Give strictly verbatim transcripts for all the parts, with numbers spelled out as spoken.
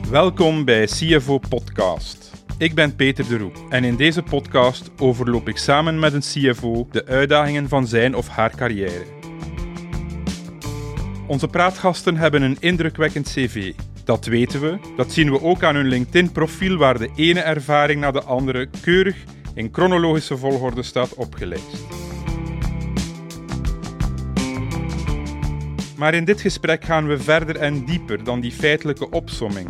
Welkom bij C F O Podcast. Ik ben Peter de Roe en in deze podcast overloop ik samen met een C F O de uitdagingen van zijn of haar carrière. Onze praatgasten hebben een indrukwekkend cv. Dat weten we, dat zien we ook aan hun LinkedIn-profiel waar de ene ervaring na de andere keurig in chronologische volgorde staat opgelijst. Maar in dit gesprek gaan we verder en dieper dan die feitelijke opsomming.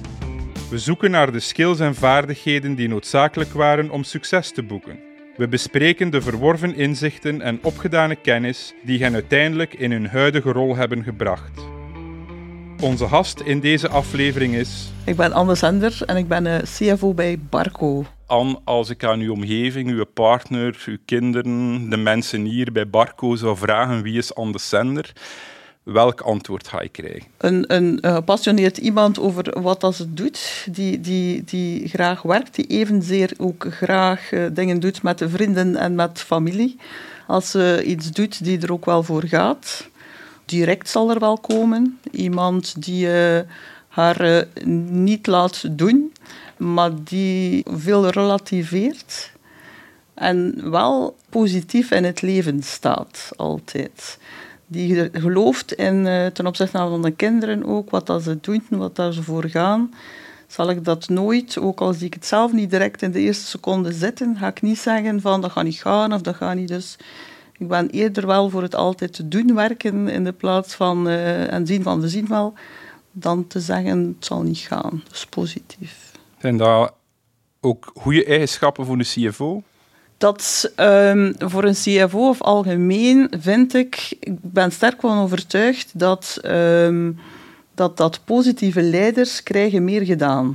We zoeken naar de skills en vaardigheden die noodzakelijk waren om succes te boeken. We bespreken de verworven inzichten en opgedane kennis die hen uiteindelijk in hun huidige rol hebben gebracht. Onze gast in deze aflevering is... Ik ben Anne Zender en ik ben uh, C F O bij Barco. Anne, als ik aan uw omgeving, uw partner, uw kinderen, de mensen hier bij Barco zou vragen wie is Anne Zender, welk antwoord ga ik krijgen? Een, een uh, gepassioneerd iemand over wat dat ze doet, die, die, die graag werkt, die evenzeer ook graag uh, dingen doet met de vrienden en met familie. Als ze iets doet die er ook wel voor gaat, direct zal er wel komen. Iemand die uh, haar uh, niet laat doen, maar die veel relativeert en wel positief in het leven staat, altijd. Die gelooft in, uh, ten opzichte van de kinderen ook, wat dat ze doen, wat daar ze voor gaan. Zal ik dat nooit, ook al zie ik het zelf niet direct in de eerste seconde zitten, ga ik niet zeggen van dat gaat niet gaan of dat gaat niet. Dus ik ben eerder wel voor het altijd te doen werken in de plaats van uh, en zien van we zien wel, dan te zeggen het zal niet gaan. Dus positief. Zijn dat ook goede eigenschappen voor een C F O? Dat um, voor een C F O of algemeen vind ik, ik ben sterk van overtuigd dat, um, dat, dat positieve leiders krijgen meer gedaan.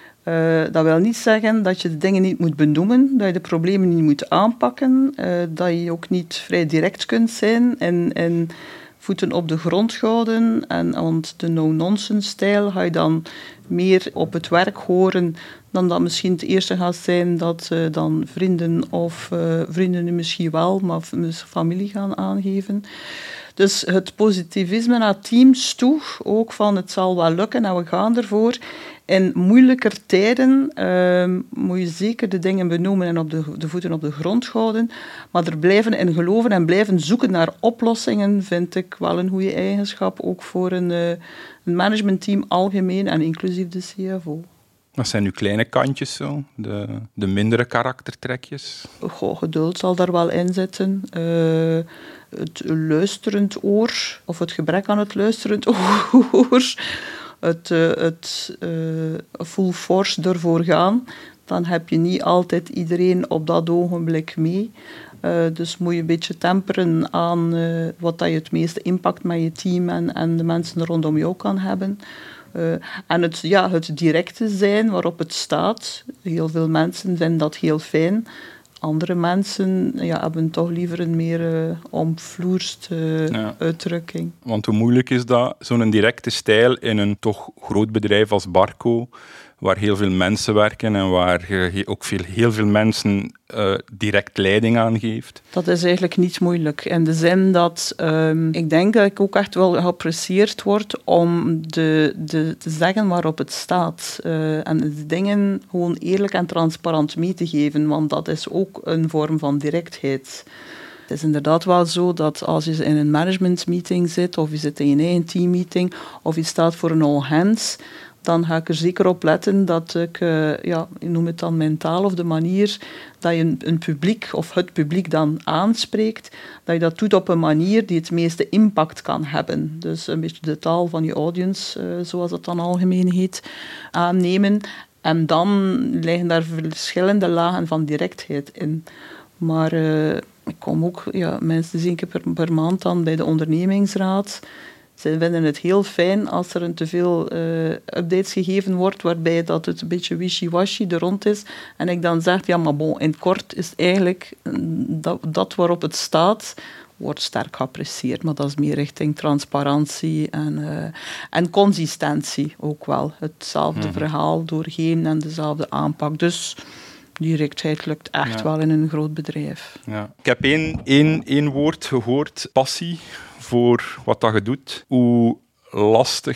Uh, dat wil niet zeggen dat je de dingen niet moet benoemen, dat je de problemen niet moet aanpakken, uh, dat je ook niet vrij direct kunt zijn en, en voeten op de grond houden. En, want de no-nonsense-stijl ga je dan meer op het werk horen dan dat misschien het eerste gaat zijn dat uh, dan vrienden of uh, vrienden misschien wel, maar familie gaan aangeven. Dus het positivisme naar teams toe, ook van het zal wel lukken en we gaan ervoor. In moeilijker tijden uh, moet je zeker de dingen benoemen en op de, de voeten op de grond houden. Maar er blijven in geloven en blijven zoeken naar oplossingen vind ik wel een goede eigenschap. Ook voor een, uh, een managementteam algemeen en inclusief de C F O. Wat zijn uw kleine kantjes zo? De, de mindere karaktertrekjes? Goh, geduld zal daar wel in zitten. Uh, het luisterend oor, of het gebrek aan het luisterend oor. Het, uh, het uh, full force ervoor gaan. Dan heb je niet altijd iedereen op dat ogenblik mee. Uh, dus moet je een beetje temperen aan uh, wat dat je het meeste impact met je team en, en de mensen rondom jou kan hebben. Uh, en het, ja, het directe zijn waarop het staat. Heel veel mensen vinden dat heel fijn. Andere mensen ja, hebben toch liever een meer uh, omvloerst uh, ja. uitdrukking. Want hoe moeilijk is dat, zo'n directe stijl in een toch groot bedrijf als Barco, waar heel veel mensen werken en waar je ook veel, heel veel mensen uh, direct leiding aan geeft? Dat is eigenlijk niet moeilijk. In de zin dat um, ik denk dat ik ook echt wel geapprecieerd word om de, de, te zeggen waarop het staat. Uh, en de dingen gewoon eerlijk en transparant mee te geven, want dat is ook een vorm van directheid. Het is inderdaad wel zo dat als je in een managementmeeting zit, of je zit in je eigen teammeeting, of je staat voor een all hands, dan ga ik er zeker op letten dat ik, uh, ja, ik noem het dan mentaal, of de manier dat je een, een publiek, of het publiek dan aanspreekt, dat je dat doet op een manier die het meeste impact kan hebben. Dus een beetje de taal van je audience, uh, zoals het dan algemeen heet, aannemen. En dan liggen daar verschillende lagen van directheid in. Maar uh, ik kom ook ja, minstens één keer per, per maand dan bij de ondernemingsraad. Ze vinden het heel fijn als er een te veel uh, updates gegeven wordt, waarbij dat het een beetje wishy-washy er rond is. En ik dan zeg, ja, maar bon, in kort is eigenlijk dat, dat waarop het staat, wordt sterk geapprecieerd. Maar dat is meer richting transparantie en, uh, en consistentie ook wel. Hetzelfde mm-hmm. verhaal doorheen en dezelfde aanpak. Dus directheid lukt echt ja. wel in een groot bedrijf. Ja. Ik heb één, één, één woord gehoord, passie, voor wat dat je doet. Hoe lastig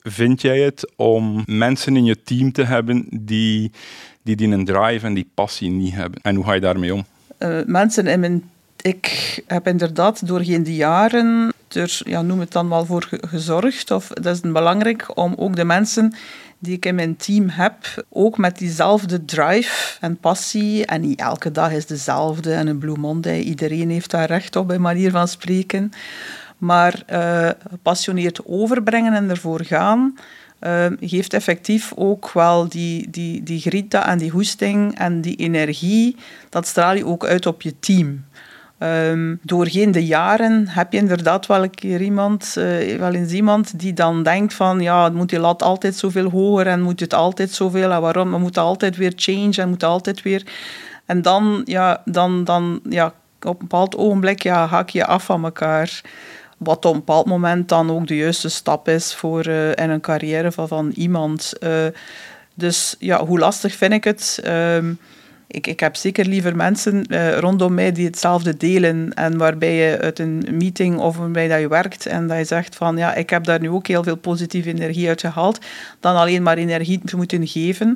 vind jij het om mensen in je team te hebben die die, die een drive en die passie niet hebben? En hoe ga je daarmee om? Uh, mensen in mijn... Ik heb inderdaad doorheen de jaren er, ja, noem het dan wel, voor gezorgd. Of dat is belangrijk om ook de mensen die ik in mijn team heb, ook met diezelfde drive en passie. En niet elke dag is dezelfde en een Blue Monday. Iedereen heeft daar recht op, bij manier van spreken. Maar uh, gepassioneerd overbrengen en ervoor gaan, uh, geeft effectief ook wel die, die, die grinta en die hoesting en die energie. Dat straal je ook uit op je team. Um, doorheen de jaren heb je inderdaad wel een keer iemand, uh, wel eens iemand die dan denkt van, ja, moet die lat altijd zoveel hoger en moet het altijd zoveel en waarom? We moeten altijd weer change en moeten altijd weer... En dan, ja, dan, dan ja, op een bepaald ogenblik ja, haak je af van elkaar. Wat op een bepaald moment dan ook de juiste stap is voor uh, in een carrière van, van iemand. Uh, dus ja, hoe lastig vind ik het? Um, Ik, ik heb zeker liever mensen uh, rondom mij die hetzelfde delen en waarbij je uit een meeting of waarbij dat je werkt en dat je zegt van ja, ik heb daar nu ook heel veel positieve energie uit gehaald, dan alleen maar energie te moeten geven.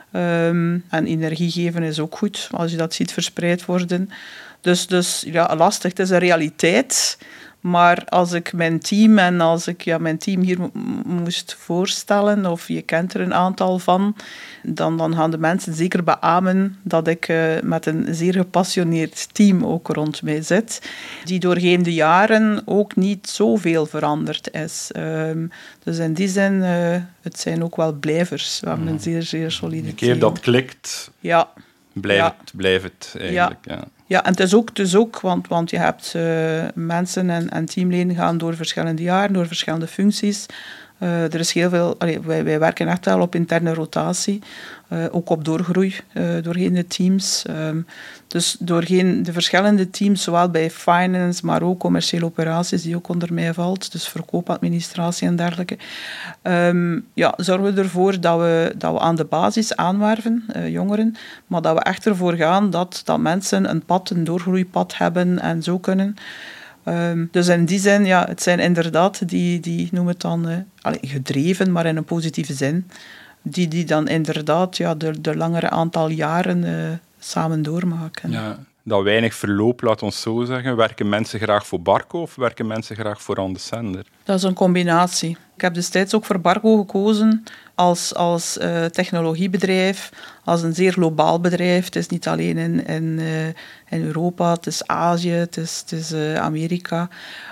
Um, en energie geven is ook goed, als je dat ziet verspreid worden. Dus, dus ja, lastig, het is een realiteit. Maar als ik mijn team en als ik ja, mijn team hier mo- moest voorstellen, of je kent er een aantal van, dan, dan gaan de mensen zeker beamen dat ik uh, met een zeer gepassioneerd team ook rond mij zit, die doorheen de jaren ook niet zoveel veranderd is. Um, dus in die zin, uh, het zijn ook wel blijvers. We hebben een zeer, zeer solide team. Een keer dat klikt, ja. blijf, ja. het, blijf het eigenlijk. Ja. Ja. Ja, en het is ook, het is ook want, want je hebt uh, mensen en, en teamleden gaan door verschillende jaren, door verschillende functies. Uh, er is heel veel, allee, wij, wij werken echt wel op interne rotatie, uh, ook op doorgroei uh, doorheen de teams. Um, dus doorheen de verschillende teams, zowel bij finance, maar ook commerciële operaties, die ook onder mij valt, dus verkoop, administratie en dergelijke, um, ja, zorgen we ervoor dat we, dat we aan de basis aanwerven, uh, jongeren, maar dat we echt ervoor gaan dat, dat mensen een pad, een doorgroeipad hebben en zo kunnen. Um, dus in die zin, ja, het zijn inderdaad die, die noem het dan, uh, allez, gedreven, maar in een positieve zin, die, die dan inderdaad ja, de, de langere aantal jaren uh, samen doormaken. Ja, dat weinig verloop, laat ons zo zeggen. Werken mensen graag voor Barco of werken mensen graag voor On The Sender? Dat is een combinatie. Ik heb destijds ook voor Barco gekozen als, als uh, technologiebedrijf, als een zeer globaal bedrijf. Het is niet alleen in, in, uh, in Europa, het is Azië, het is, het is uh, Amerika.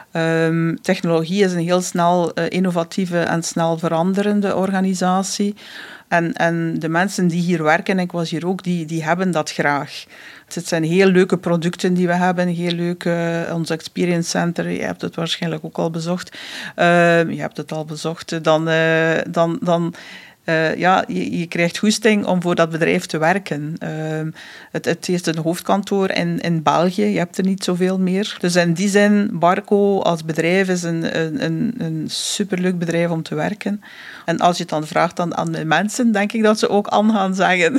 Um, technologie is een heel snel uh, innovatieve en snel veranderende organisatie. En, en de mensen die hier werken, ik was hier ook, die, die hebben dat graag. Het zijn heel leuke producten die we hebben, heel leuk, uh, ons Experience Center, je hebt het waarschijnlijk ook al bezocht. Uh, je hebt het al bezocht, dan... Uh, dan, dan Uh, ja, je, je krijgt goesting om voor dat bedrijf te werken. Uh, het, het heeft een hoofdkantoor in, in België, je hebt er niet zoveel meer. Dus in die zin, Barco als bedrijf is een, een, een superleuk bedrijf om te werken. En als je het dan vraagt aan, aan de mensen, denk ik dat ze ook aan gaan zeggen.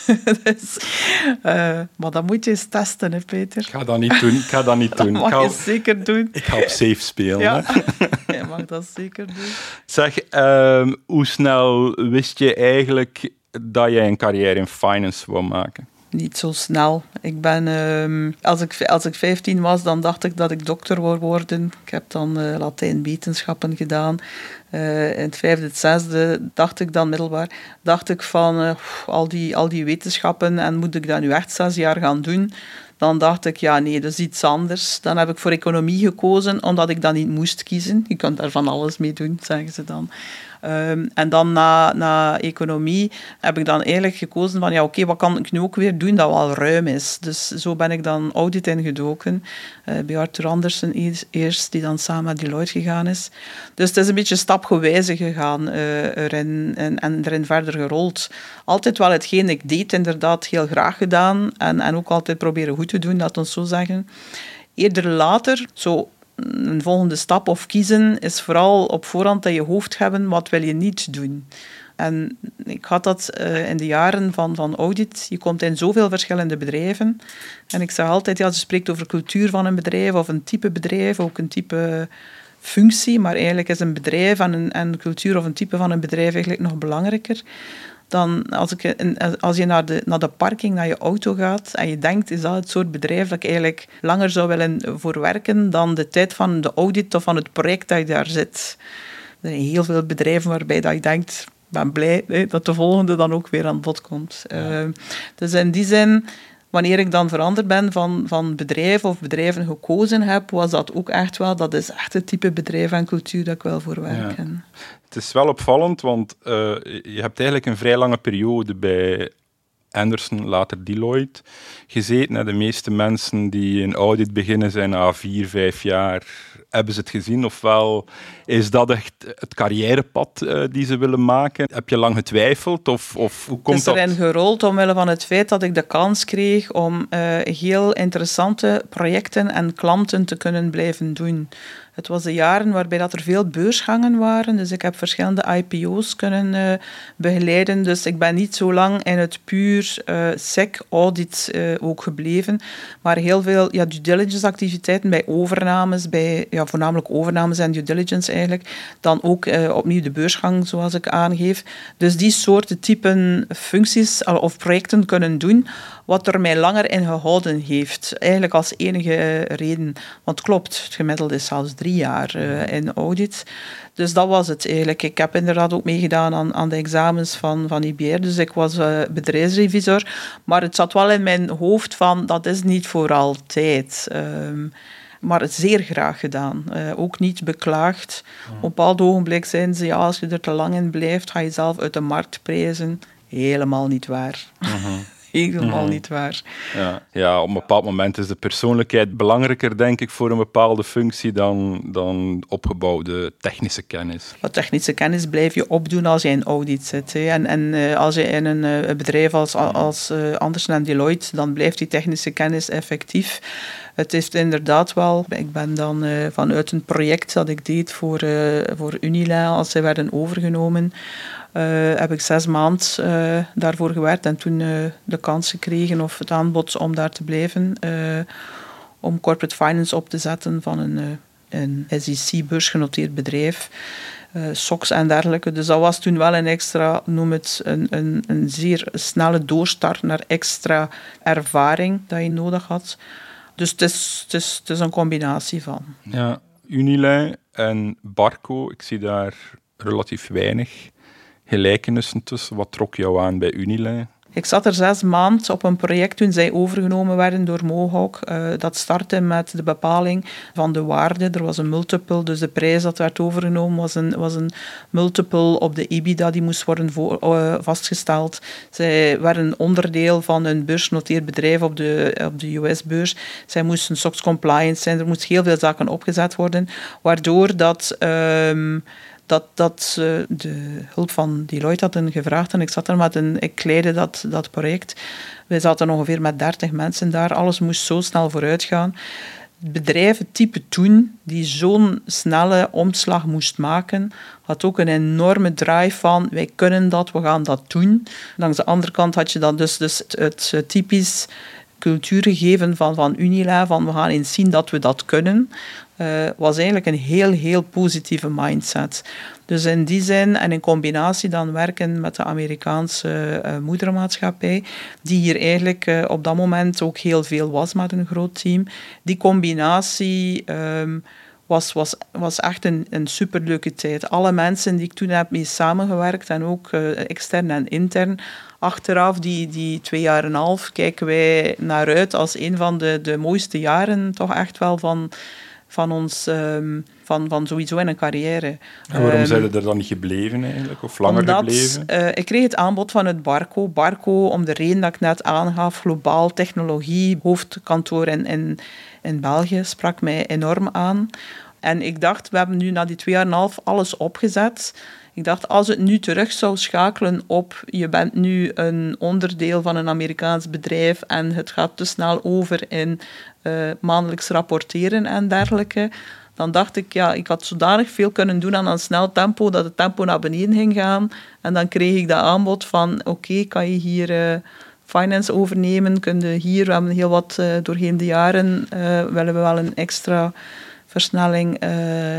dus, uh, maar dat moet je eens testen, hè, Peter. Ik ga dat niet doen. Ik ga dat niet doen. Dat mag ik ga, je zeker doen. Ik ga op safe spelen. Ja. Hè. Je mag dat zeker doen. Zeg, uh, hoe snel wist je eigenlijk dat je een carrière in finance wou maken? Niet zo snel. Ik ben, um, als, ik, als ik vijftien was, dan dacht ik dat ik dokter wou worden. Ik heb dan uh, Latijn-wetenschappen gedaan. Uh, in het vijfde, het zesde dacht ik dan middelbaar, dacht ik van uh, al, die, al die wetenschappen en moet ik dat nu echt zes jaar gaan doen? Dan dacht ik, ja nee, dat is iets anders. Dan heb ik voor economie gekozen, omdat ik dat niet moest kiezen. Je kunt daar van alles mee doen, zeggen ze dan. Um, en dan na, na economie heb ik dan eigenlijk gekozen van, ja oké, okay, wat kan ik nu ook weer doen dat wel ruim is? Dus zo ben ik dan audit ingedoken, uh, bij Arthur Andersen eerst, die dan samen met Deloitte gegaan is. Dus het is een beetje stapgewijze gegaan uh, erin, en, en erin verder gerold. Altijd wel hetgeen ik deed, inderdaad heel graag gedaan en, en ook altijd proberen goed te doen, laat ons zo zeggen. Eerder later, zo een volgende stap of kiezen is vooral op voorhand dat je hoofd hebben, wat wil je niet doen. En ik had dat uh, in de jaren van, van audit. Je komt in zoveel verschillende bedrijven. En ik zeg altijd, ja, ze spreekt over cultuur van een bedrijf of een type bedrijf, ook een type functie, maar eigenlijk is een bedrijf en een, en cultuur of een type van een bedrijf eigenlijk nog belangrijker. Dan als, ik, als je naar de, naar de parking, naar je auto gaat en je denkt, is dat het soort bedrijf dat ik eigenlijk langer zou willen voor werken dan de tijd van de audit of van het project dat je daar zit. Er zijn heel veel bedrijven waarbij dat je denkt, ik ben blij hè, dat de volgende dan ook weer aan bod komt. Ja. Uh, dus in die zin, wanneer ik dan veranderd ben van, van bedrijf of bedrijven gekozen heb, was dat ook echt wel, dat is echt het type bedrijf en cultuur dat ik wil voor werken. Ja. Het is wel opvallend, want uh, je hebt eigenlijk een vrij lange periode bij Andersen, later Deloitte, gezeten. De meeste mensen die in audit beginnen zijn na vier, vijf jaar, hebben ze het gezien. Ofwel is dat echt het carrièrepad uh, die ze willen maken? Heb je lang getwijfeld? Of, of hoe komt dat? Het is erin gerold omwille van het feit dat ik de kans kreeg om uh, heel interessante projecten en klanten te kunnen blijven doen. Het was de jaren waarbij dat er veel beursgangen waren, dus ik heb verschillende I P O's kunnen uh, begeleiden. Dus ik ben niet zo lang in het puur uh, S E C-audit uh, ook gebleven, maar heel veel ja, due diligence activiteiten bij overnames, bij ja, voornamelijk overnames en due diligence eigenlijk, dan ook uh, opnieuw de beursgang, zoals ik aangeef. Dus die soorten typen functies of projecten kunnen doen, wat er mij langer in gehouden heeft. Eigenlijk als enige uh, reden. Want klopt, het gemiddelde is zelfs drie jaar uh, in audit. Dus dat was het eigenlijk. Ik heb inderdaad ook meegedaan aan, aan de examens van, van I B R. Dus ik was uh, bedrijfsrevisor. Maar het zat wel in mijn hoofd van, dat is niet voor altijd. Um, maar het zeer graag gedaan. Uh, ook niet beklaagd. Mm. Op een bepaald ogenblik zeiden ze, ja, als je er te lang in blijft, ga je zelf uit de markt prijzen. Helemaal niet waar. Mm-hmm. Helemaal niet waar. Ja. ja, op een bepaald moment is de persoonlijkheid belangrijker, denk ik, voor een bepaalde functie dan, dan opgebouwde technische kennis. Wat technische kennis blijf je opdoen als je in audit zit. Hè. En, en uh, als je in een uh, bedrijf als, als uh, Andersen en Deloitte, dan blijft die technische kennis effectief. Het is inderdaad wel... Ik ben dan uh, vanuit een project dat ik deed voor, uh, voor Unila, als zij werden overgenomen, Uh, heb ik zes maanden uh, daarvoor gewerkt en toen uh, de kans gekregen of het aanbod om daar te blijven, uh, om corporate finance op te zetten van een, uh, een S E C-beursgenoteerd bedrijf, uh, S O X en dergelijke. Dus dat was toen wel een extra, noem het, een, een, een zeer snelle doorstart naar extra ervaring dat je nodig had. Dus het is, het is, het is een combinatie van. Ja, Unilin en Barco, ik zie daar relatief weinig gelijkenissen tussen. Wat trok jou aan bij Unilin? Ik zat er zes maanden op een project toen zij overgenomen werden door Mohawk. Uh, dat startte met de bepaling van de waarde. Er was een multiple, dus de prijs dat werd overgenomen was een, was een multiple op de EBITDA die moest worden voor, uh, vastgesteld. Zij werden onderdeel van een beursgenoteerd bedrijf op de, op de U S-beurs. Zij moesten S O X compliant zijn. Er moesten heel veel zaken opgezet worden, waardoor dat... Um, dat, dat uh, de hulp van Deloitte hadden gevraagd. En ik zat er met een... Ik leidde dat, dat project. We zaten ongeveer met dertig mensen daar. Alles moest zo snel vooruit gaan. Het bedrijf, het type toen, die zo'n snelle omslag moest maken, had ook een enorme drive van, wij kunnen dat, we gaan dat doen. Langs de andere kant had je dan dus, dus het, het typisch cultuurgegeven van, van Unila, van we gaan eens zien dat we dat kunnen, uh, was eigenlijk een heel, heel positieve mindset. Dus in die zin en in combinatie dan werken met de Amerikaanse uh, moedermaatschappij, die hier eigenlijk uh, op dat moment ook heel veel was met een groot team. Die combinatie um, was, was, was echt een, een superleuke tijd. Alle mensen die ik toen heb mee samengewerkt en ook uh, extern en intern, achteraf, die, die twee jaar en een half, kijken wij naar uit als een van de, de mooiste jaren toch echt wel van, van ons, um, van, van sowieso in een carrière. En waarom um, zijn er dan niet gebleven eigenlijk, of langer omdat, gebleven? Uh, ik kreeg het aanbod van het Barco. Barco, om de reden dat ik net aangaf, globaal technologie, hoofdkantoor in, in, in België, sprak mij enorm aan. En ik dacht, we hebben nu na die twee jaar en een half alles opgezet. Ik dacht, als het nu terug zou schakelen op, je bent nu een onderdeel van een Amerikaans bedrijf en het gaat te snel over in uh, maandelijks rapporteren en dergelijke, dan dacht ik, ja, ik had zodanig veel kunnen doen aan een snel tempo, dat het tempo naar beneden ging gaan. En dan kreeg ik dat aanbod van, oké, okay, kan je hier uh, finance overnemen? Kun je hier, we hebben heel wat uh, doorheen de jaren, uh, willen we wel een extra versnelling uh,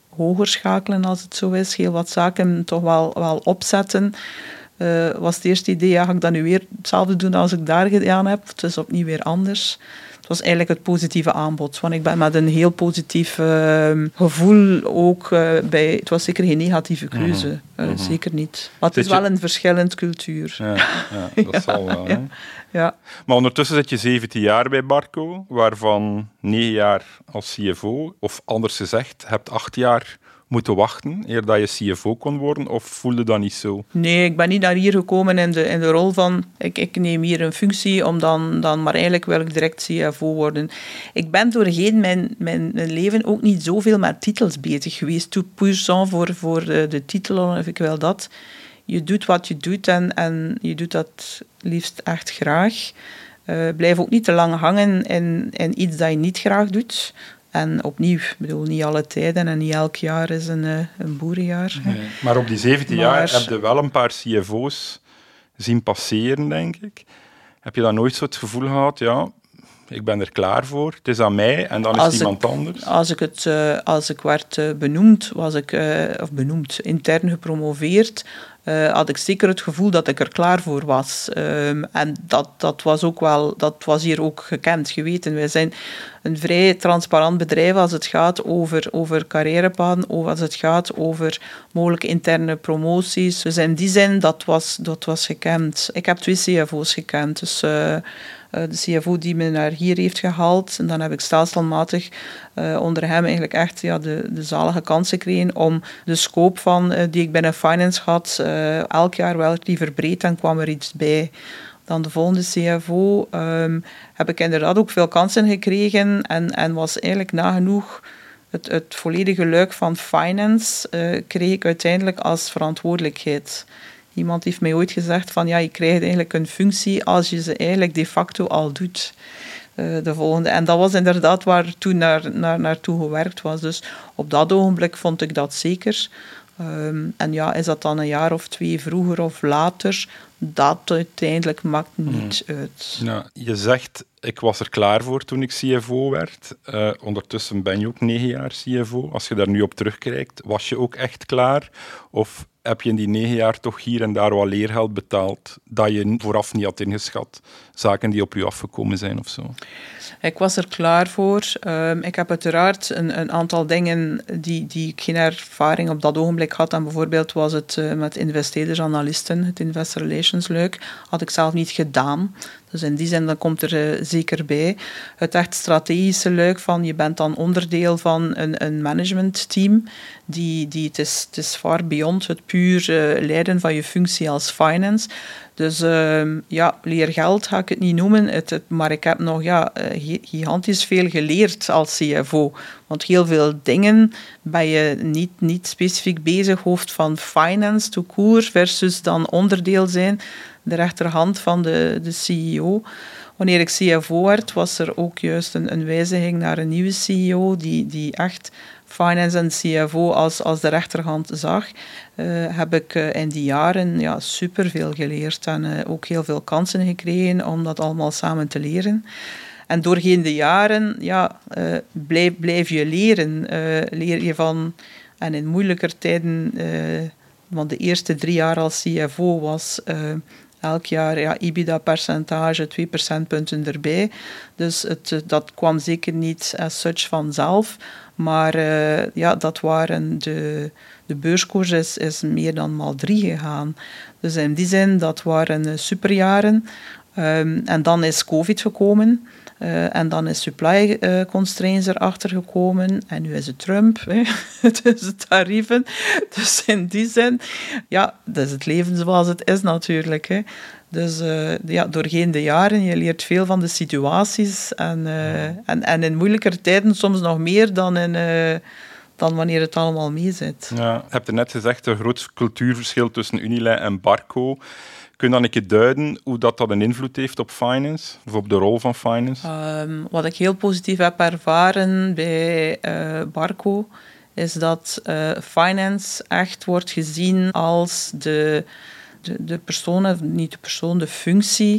hoger schakelen als het zo is. Heel wat zaken toch wel, wel opzetten. Uh, was het eerste idee, ja, ga ik dat nu weer hetzelfde doen als ik daar gedaan heb? Het is opnieuw weer anders. Het was eigenlijk het positieve aanbod. Want ik ben met een heel positief uh, gevoel ook uh, bij... Het was zeker geen negatieve keuze. Uh, mm-hmm. Zeker niet. Maar het is wel een verschillend cultuur. Ja, ja dat ja, zal wel. Ja, ja. Maar ondertussen zit je zeventien jaar bij Barco, waarvan negen jaar als C F O. Of anders gezegd, hebt acht jaar moeten wachten eer dat je C F O kon worden, of voelde dat niet zo? Nee, ik ben niet naar hier gekomen in de, in de rol van ik, ik neem hier een functie, om dan, dan maar eigenlijk wil ik direct C F O worden. Ik ben doorheen mijn, mijn, mijn leven ook niet zoveel met titels bezig geweest. Tout puissant voor, voor de, de titel, of ik wil dat. Je doet wat je doet en, en je doet dat liefst echt graag. Uh, blijf ook niet te lang hangen in, in iets dat je niet graag doet. En opnieuw, ik bedoel, niet alle tijden en niet elk jaar is een, een boerenjaar. Nee, maar op die zeventien maar, jaar heb je wel een paar C F O's zien passeren, denk ik. Heb je dan nooit zo het gevoel gehad, ja, ik ben er klaar voor, het is aan mij en dan is het iemand ik, anders? Als ik, het, uh, als ik werd uh, benoemd, was ik, uh, of benoemd, intern gepromoveerd, Uh, had ik zeker het gevoel dat ik er klaar voor was. Um, en dat, dat was ook wel, dat was hier ook gekend, geweten. Wij zijn een vrij transparant bedrijf als het gaat over, over carrièrepaden, of als het gaat over mogelijke interne promoties. Dus in die zin, dat was, dat was gekend. Ik heb twee C F O's gekend, dus... Uh, Uh, de C F O die me naar hier heeft gehaald. En dan heb ik stelselmatig uh, onder hem eigenlijk echt ja, de, de zalige kans gekregen om de scope van, uh, die ik binnen finance had, uh, elk jaar wel die verbreed en kwam er iets bij. Dan de volgende C F O um, heb ik inderdaad ook veel kansen gekregen en, en was eigenlijk nagenoeg het, het volledige luik van finance uh, kreeg ik uiteindelijk als verantwoordelijkheid. Iemand heeft mij ooit gezegd van ja, je krijgt eigenlijk een functie als je ze eigenlijk de facto al doet. Uh, de volgende. En dat was inderdaad waar toen naar, naar, naartoe gewerkt was. Dus op dat ogenblik vond ik dat zeker. Um, en ja, is dat dan een jaar of twee vroeger of later? Dat uiteindelijk maakt niet hmm. uit. Ja, je zegt, ik was er klaar voor toen ik C F O werd. Uh, ondertussen ben je ook negen jaar C F O. Als je daar nu op terugkijkt, was je ook echt klaar? Of heb je in die negen jaar toch hier en daar wat leergeld betaald dat je vooraf niet had ingeschat? Zaken die op je afgekomen zijn of zo? Ik was er klaar voor. Um, ik heb uiteraard een, een aantal dingen die, die ik geen ervaring op dat ogenblik had. En bijvoorbeeld was het uh, met investeerders-analisten, het investor relations luik, had ik zelf niet gedaan. Dus in die zin, dat komt er uh, zeker bij. Het echt strategische luik van, je bent dan onderdeel van een, een managementteam. Die, die, het, is, het is far beyond het puur uh, leiden van je functie als finance. Dus uh, ja, leergeld ga ik het niet noemen, het, het, maar ik heb nog ja, gigantisch veel geleerd als C F O. Want heel veel dingen ben je niet, niet specifiek bezig, hoofd van finance, tout court, versus dan onderdeel zijn, de rechterhand van de, de C E O. Wanneer ik C F O werd, was er ook juist een, een wijziging naar een nieuwe C E O, die, die echt finance en C F O als, als de rechterhand zag. Uh, heb ik uh, in die jaren ja, superveel geleerd en uh, ook heel veel kansen gekregen om dat allemaal samen te leren. En doorheen de jaren ja, uh, blijf, blijf je leren. Uh, leer je van, en in moeilijker tijden, uh, want de eerste drie jaar als C F O was uh, elk jaar ja, EBITDA-percentage, twee procentpunten erbij. Dus het, dat kwam zeker niet as such vanzelf. Maar uh, ja, dat waren de, de beurskoers is, is meer dan maal drie gegaan. Dus in die zin, dat waren superjaren. Um, en dan is COVID gekomen. Uh, en dan is supply uh, constraints erachter gekomen. En nu is het Trump. Hè. Dus de tarieven. Dus in die zin, ja, dat is het leven zoals het is natuurlijk. Hè. Dus uh, ja, doorheen de jaren, je leert veel van de situaties. En, uh, en, en in moeilijker tijden soms nog meer dan, in, uh, dan wanneer het allemaal mee zit. Ja, je hebt er net gezegd, een groot cultuurverschil tussen Unilin en Barco. Kun je dan een keer duiden hoe dat, dat een invloed heeft op finance? Of op de rol van finance? Um, wat ik heel positief heb ervaren bij uh, Barco, is dat uh, finance echt wordt gezien als de... De, de persoon, niet de persoon, de functie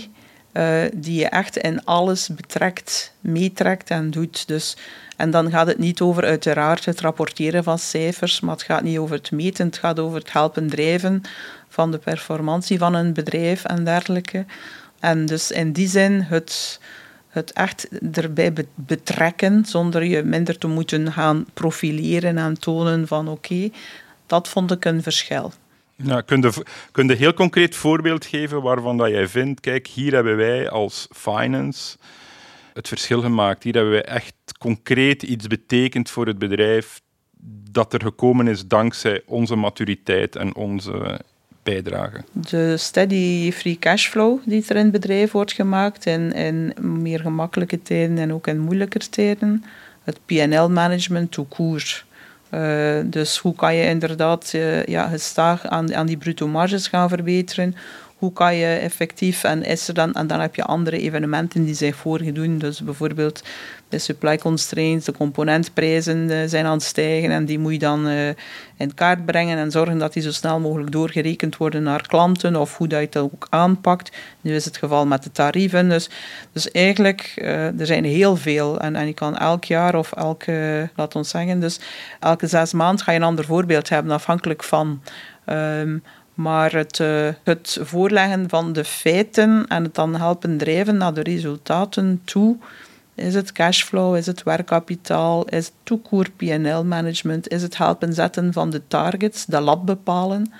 uh, die je echt in alles betrekt, meetrekt en doet. Dus, en dan gaat het niet over uiteraard het rapporteren van cijfers, maar het gaat niet over het meten, het gaat over het helpen drijven van de performantie van een bedrijf en dergelijke. En dus in die zin het, het echt erbij betrekken, zonder je minder te moeten gaan profileren en tonen van oké, okay, dat vond ik een verschil. Ja, kun je, kun je een heel concreet voorbeeld geven waarvan dat jij vindt, kijk, hier hebben wij als finance het verschil gemaakt. Hier hebben wij echt concreet iets betekend voor het bedrijf dat er gekomen is dankzij onze maturiteit en onze bijdrage. De steady free cashflow die er in het bedrijf wordt gemaakt in, in meer gemakkelijke tijden en ook in moeilijker tijden. Het P en L-management tout court. Uh, dus hoe kan je inderdaad uh, ja, gestaag aan, aan die bruto marges gaan verbeteren? Hoe kan je effectief, en is er dan, en dan heb je andere evenementen die zich voorgedoen. Dus bijvoorbeeld de supply constraints, de componentprijzen uh, zijn aan het stijgen en die moet je dan uh, in kaart brengen en zorgen dat die zo snel mogelijk doorgerekend worden naar klanten of hoe dat je het ook aanpakt. Nu is het geval met de tarieven. Dus, dus eigenlijk, uh, er zijn heel veel en, en je kan elk jaar of elke, laat ons zeggen, dus elke zes maanden ga je een ander voorbeeld hebben afhankelijk van... Um, Maar het, uh, het voorleggen van de feiten en het dan helpen drijven naar de resultaten toe, is het cashflow, is het werkkapitaal, is het toekoer P en L-management, is het helpen zetten van de targets, de lat bepalen.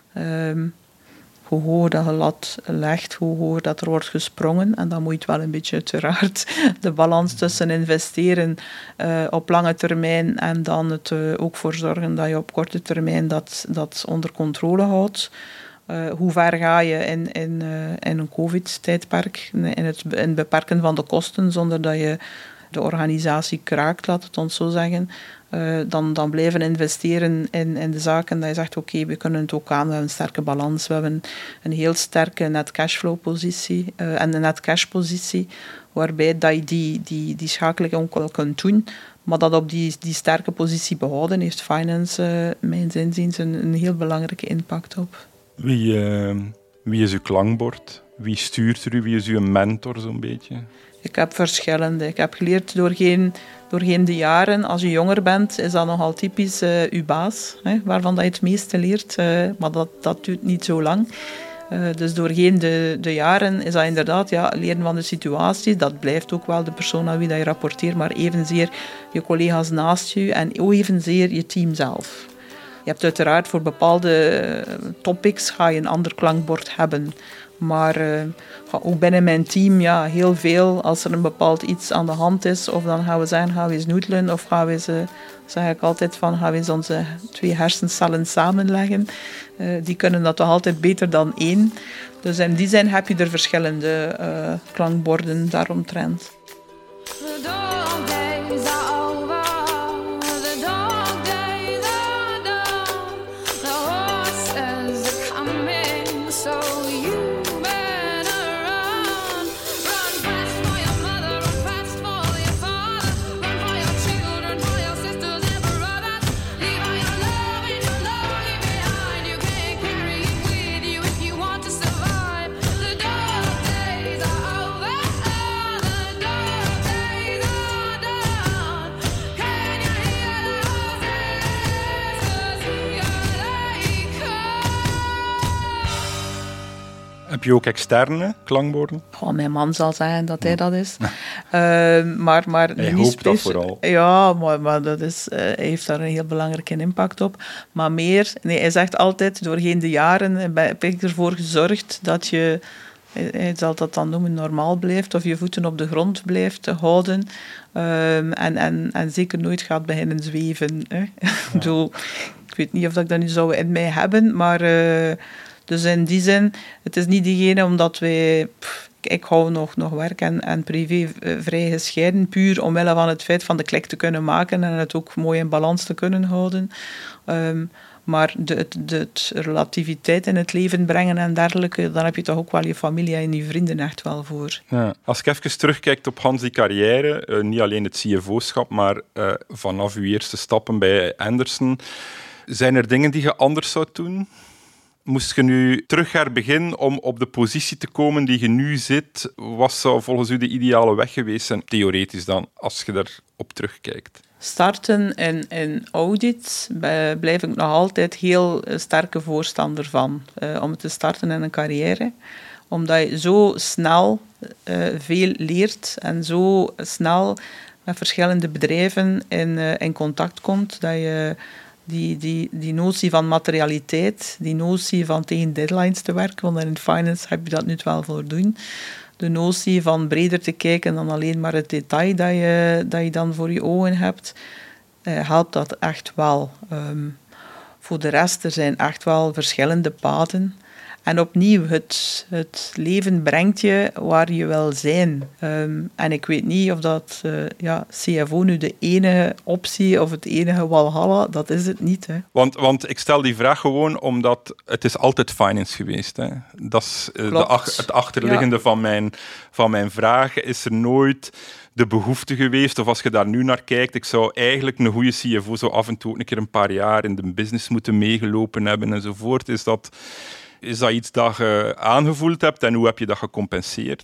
Um, hoe hoger dat je lat legt, hoe hoger dat er wordt gesprongen. En dan moet je het wel een beetje uiteraard de balans tussen investeren uh, op lange termijn en dan het uh, ook voor zorgen dat je op korte termijn dat, dat onder controle houdt. Uh, hoe ver ga je in, in, uh, in een covid-tijdperk, in het, in het beperken van de kosten, zonder dat je de organisatie kraakt, laat het ons zo zeggen. Uh, dan, dan blijven investeren in, in de zaken dat je zegt, oké, okay, we kunnen het ook aan, we hebben een sterke balans, we hebben een heel sterke net cashflow positie uh, en een net cash positie, waarbij dat je die, die, die schakeling ook wel kunt doen, maar dat op die, die sterke positie behouden, heeft finance, uh, mijns inziens, een, een heel belangrijke impact op. Wie, uh, wie is uw klankbord? Wie stuurt er u? Wie is uw mentor zo'n beetje? Ik heb verschillende. Ik heb geleerd doorheen, doorheen de jaren. Als je jonger bent, is dat nogal typisch uh, uw baas, hè, waarvan dat je het meeste leert. Uh, maar dat, dat duurt niet zo lang. Uh, dus doorheen de, de jaren is dat inderdaad ja, leren van de situatie. Dat blijft ook wel de persoon aan wie dat je rapporteert, maar evenzeer je collega's naast je en evenzeer je team zelf. Je hebt uiteraard voor bepaalde topics ga je een ander klankbord hebben. Maar uh, ook binnen mijn team, ja, heel veel. Als er een bepaald iets aan de hand is, of dan gaan we zeggen, gaan we eens noedelen, of gaan we eens, uh, zeg ik altijd van, gaan we eens onze twee hersencellen samenleggen. Uh, die kunnen dat toch altijd beter dan één. Dus in die zin heb je er verschillende uh, klankborden daaromtrent. Heb je ook externe klankborden? Oh, mijn man zal zeggen dat hij dat is. uh, maar, maar hij hoopt speci- dat vooral. Ja, maar, maar dat is, uh, hij heeft daar een heel belangrijke impact op. Maar meer, nee, hij zegt altijd, doorheen de jaren heb ik ervoor gezorgd dat je, hij zal dat dan noemen, normaal blijft, of je voeten op de grond blijft houden. Um, en, en, en zeker nooit gaat beginnen zweven. Hè. Ja. Bedoel, ik weet niet of dat ik dat nu zou in mij hebben, maar... Uh, Dus in die zin, het is niet diegene omdat wij... Pff, ik hou nog, nog werk en, en privé vrij gescheiden, puur omwille van het feit van de klik te kunnen maken en het ook mooi in balans te kunnen houden. Um, maar de, de, de relativiteit in het leven brengen en dergelijke, dan heb je toch ook wel je familie en je vrienden echt wel voor. Ja. Als ik even terugkijk op Hans' carrière, uh, niet alleen het C F O-schap, maar uh, vanaf uw eerste stappen bij Andersen, zijn er dingen die je anders zou doen? Moest je nu terug herbegin om op de positie te komen die je nu zit, wat zou volgens u de ideale weg geweest zijn, theoretisch dan, als je daarop terugkijkt? Starten in, in audit blijf ik nog altijd heel sterke voorstander van. Uh, om te starten in een carrière. Omdat je zo snel uh, veel leert en zo snel met verschillende bedrijven in, uh, in contact komt, dat je die, die, die notie van materialiteit, die notie van tegen deadlines te werken, want in finance heb je dat nu wel voor doen, de notie van breder te kijken dan alleen maar het detail dat je, dat je dan voor je ogen hebt, uh, helpt dat echt wel. Um, voor de rest, er zijn echt wel verschillende paden. En opnieuw, het, het leven brengt je waar je wil zijn. Um, en ik weet niet of dat uh, ja, C F O nu de enige optie of het enige walhalla, dat is het niet. Hè. Want, want ik stel die vraag gewoon omdat het is altijd finance geweest. Hè. Dat is uh, de ach- het achterliggende ja. van, mijn, van mijn vraag. Is er nooit de behoefte geweest, of als je daar nu naar kijkt, ik zou eigenlijk een goede C F O zo af en toe een keer een paar jaar in de business moeten meegelopen hebben enzovoort. Is dat... Is dat iets dat je aangevoeld hebt en hoe heb je dat gecompenseerd?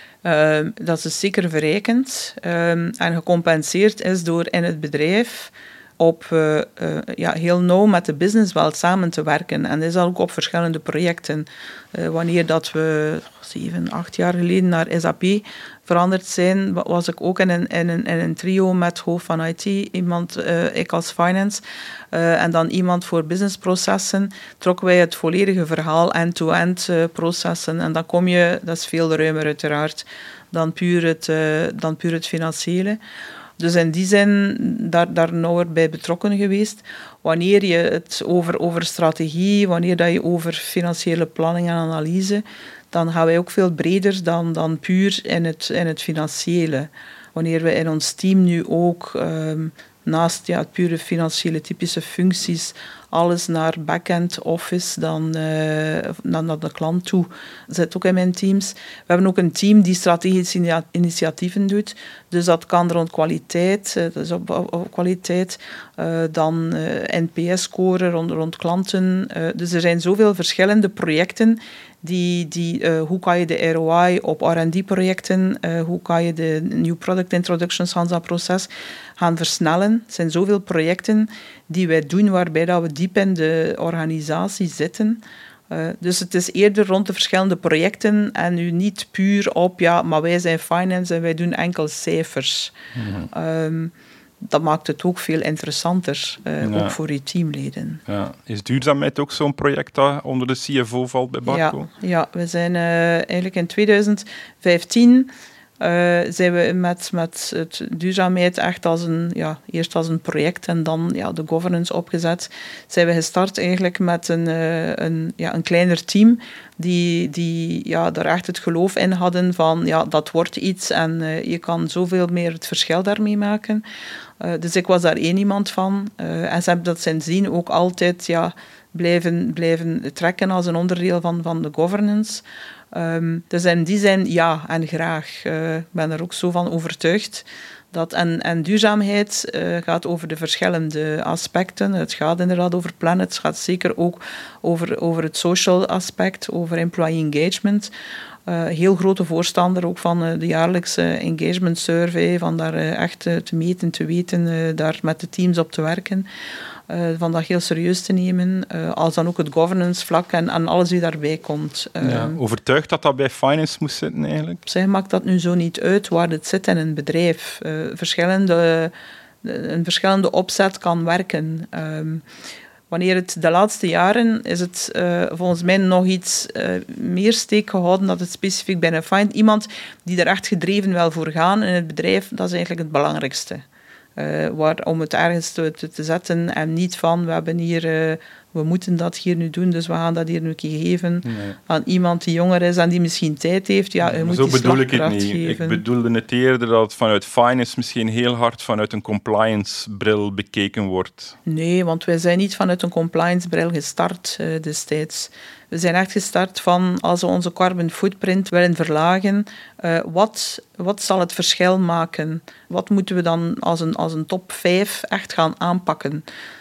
Uh, dat is zeker verrijkend. Uh, en gecompenseerd is door in het bedrijf op uh, uh, ja, heel nauw met de business wel samen te werken. En dat is ook op verschillende projecten. Uh, wanneer dat we zeven, acht jaar geleden naar S A P veranderd zijn, was ik ook in een, in een, in een trio met hoofd van I T, iemand, uh, ik als finance, uh, en dan iemand voor businessprocessen. Trokken wij het volledige verhaal end-to-end uh, processen. En dan kom je, dat is veel ruimer uiteraard, dan puur het, uh, dan puur het financiële. Dus in die zin daar, daar nauwer bij betrokken geweest. Wanneer je het over, over strategie, wanneer dat je over financiële planning en analyse, dan gaan wij ook veel breder dan, dan puur in het, in het financiële. Wanneer we in ons team nu ook um, naast ja, het pure financiële typische functies alles naar back-end office, dan uh, naar de klant toe. Dat zit ook in mijn teams. We hebben ook een team die strategische initiatieven doet. Dus dat kan rond kwaliteit, uh, dat is op, op, op kwaliteit. Uh, dan uh, N P S-score rond, rond klanten. Uh, dus er zijn zoveel verschillende projecten. Die, die, uh, hoe kan je de R O I op R en D-projecten, uh, hoe kan je de New Product Introductions van dat proces gaan versnellen. Er zijn zoveel projecten die wij doen waarbij dat we diep in de organisatie zitten. Uh, dus het is eerder rond de verschillende projecten en nu niet puur op, ja, maar wij zijn finance en wij doen enkel cijfers. Mm-hmm. Um, dat maakt het ook veel interessanter, uh, ja. ook voor je teamleden. Ja. Is duurzaamheid ook zo'n project dat onder de C F O valt bij Barco? Ja, ja, we zijn uh, eigenlijk in twintig vijftien uh, zijn we met, met het duurzaamheid echt als een, ja, eerst als een project en dan ja, de governance opgezet. Zijn we gestart eigenlijk met een, uh, een, ja, een kleiner team die, die ja, daar echt het geloof in hadden van ja, dat wordt iets en uh, je kan zoveel meer het verschil daarmee maken. Uh, dus ik was daar één iemand van. Uh, en ze hebben dat sindsdien ook altijd ja, blijven, blijven trekken als een onderdeel van, van de governance. Um, dus in die zin, ja, en graag. Uh, ik ben er ook zo van overtuigd. Dat en, en duurzaamheid uh, gaat over de verschillende aspecten. Het gaat inderdaad over planet. Het gaat zeker ook over, over het social aspect, over employee engagement. Uh, heel grote voorstander ook van uh, de jaarlijkse engagement survey, van daar uh, echt uh, te meten, te weten, uh, daar met de teams op te werken, uh, van dat heel serieus te nemen, uh, als dan ook het governance vlak en, en alles die daarbij komt. Uh, ja, overtuigd dat dat bij finance moest zitten eigenlijk? Zij maakt dat nu zo niet uit waar het zit in een bedrijf. Uh, verschillende, uh, een verschillende opzet kan werken. Um, Wanneer het de laatste jaren is het uh, volgens mij nog iets uh, meer steek gehouden dat het specifiek bij een find. Iemand die er echt gedreven wil voor gaan in het bedrijf, dat is eigenlijk het belangrijkste. Uh, waar, om het ergens te, te, te zetten en niet van, we hebben hier, uh, we moeten dat hier nu doen, dus we gaan dat hier nu een keer geven nee. aan iemand die jonger is en die misschien tijd heeft. Ja, je moet zo die bedoel ik het niet. geven. Ik bedoelde het eerder dat het vanuit finance misschien heel hard vanuit een compliance-bril bekeken wordt. Nee, want wij zijn niet vanuit een compliance-bril gestart uh, destijds. We zijn echt gestart van, als we onze carbon footprint willen verlagen, uh, wat, wat zal het verschil maken? Wat moeten we dan als een, als een top vijf echt gaan aanpakken?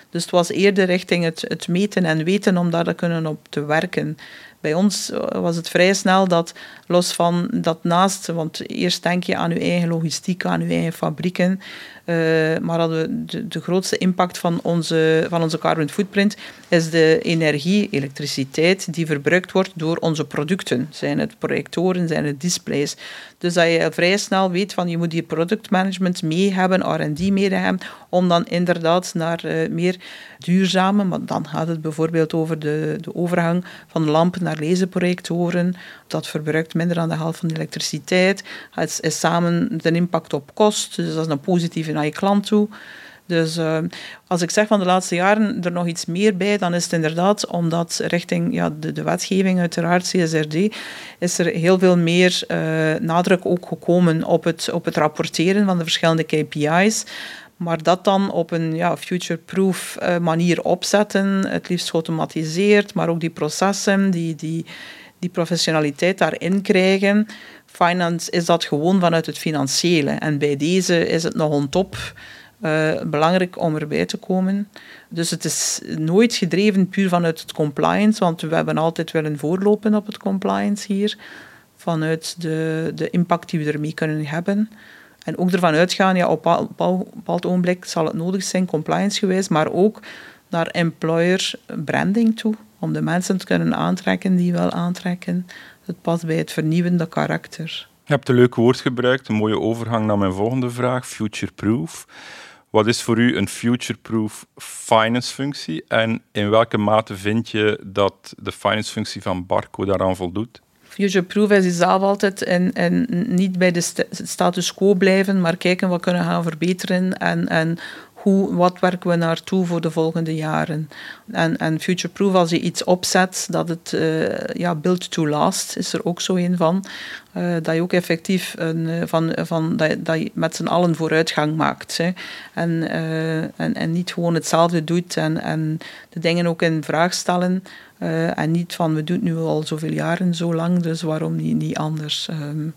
Dus het was eerder richting het, het meten en weten om daar te kunnen op te werken. Bij ons was het vrij snel dat, los van dat naast, want eerst denk je aan je eigen logistiek, aan je eigen fabrieken, uh, maar hadden we de, de grootste impact van onze, van onze carbon footprint is de energie, elektriciteit, die verbruikt wordt door onze producten. Zijn het projectoren, zijn het displays. Dus dat je vrij snel weet van je moet die productmanagement mee hebben, R en D mee hebben, om dan inderdaad naar uh, meer duurzame, maar dan gaat het bijvoorbeeld over de, de overgang van lampen naar laserprojectoren. Dat verbruikt minder dan de helft van de elektriciteit. Het is samen de impact op kost, dus dat is een positieve naar je klant toe. Dus uh, als ik zeg van de laatste jaren er nog iets meer bij, dan is het inderdaad omdat richting ja, de, de wetgeving, uiteraard C S R D, is er heel veel meer uh, nadruk ook gekomen op het, op het rapporteren van de verschillende K P I's. Maar dat dan op een ja, future-proof uh, manier opzetten, het liefst geautomatiseerd, maar ook die processen, die, die, die professionaliteit daarin krijgen. Finance is dat gewoon vanuit het financiële. En bij deze is het nog on top uh, belangrijk om erbij te komen. Dus het is nooit gedreven puur vanuit het compliance, want we hebben altijd willen voorlopen op het compliance hier, vanuit de, de impact die we ermee kunnen hebben. En ook ervan uitgaan, ja, op een bepaald ogenblik zal het nodig zijn, compliance gewijs, maar ook naar employer branding toe, om de mensen te kunnen aantrekken die wel aantrekken. Het past bij het vernieuwende karakter. Je hebt een leuk woord gebruikt, een mooie overgang naar mijn volgende vraag, future-proof. Wat is voor u een future-proof finance-functie en in welke mate vind je dat de finance-functie van Barco daaraan voldoet? Future-proof is jezelf altijd en, en niet bij de st- status quo blijven, maar kijken wat kunnen we gaan verbeteren en, en hoe, wat werken we naartoe voor de volgende jaren. En, en future-proof, als je iets opzet, dat het uh, ja, build to last, is er ook zo een van. Uh, dat je ook effectief een, van, van, dat, je, dat je met z'n allen vooruitgang maakt. Hè. En, uh, en, en niet gewoon hetzelfde doet en, en de dingen ook in vraag stellen. Uh, en niet van, we doen het nu al zoveel jaren zo lang, dus waarom niet, niet anders? Um,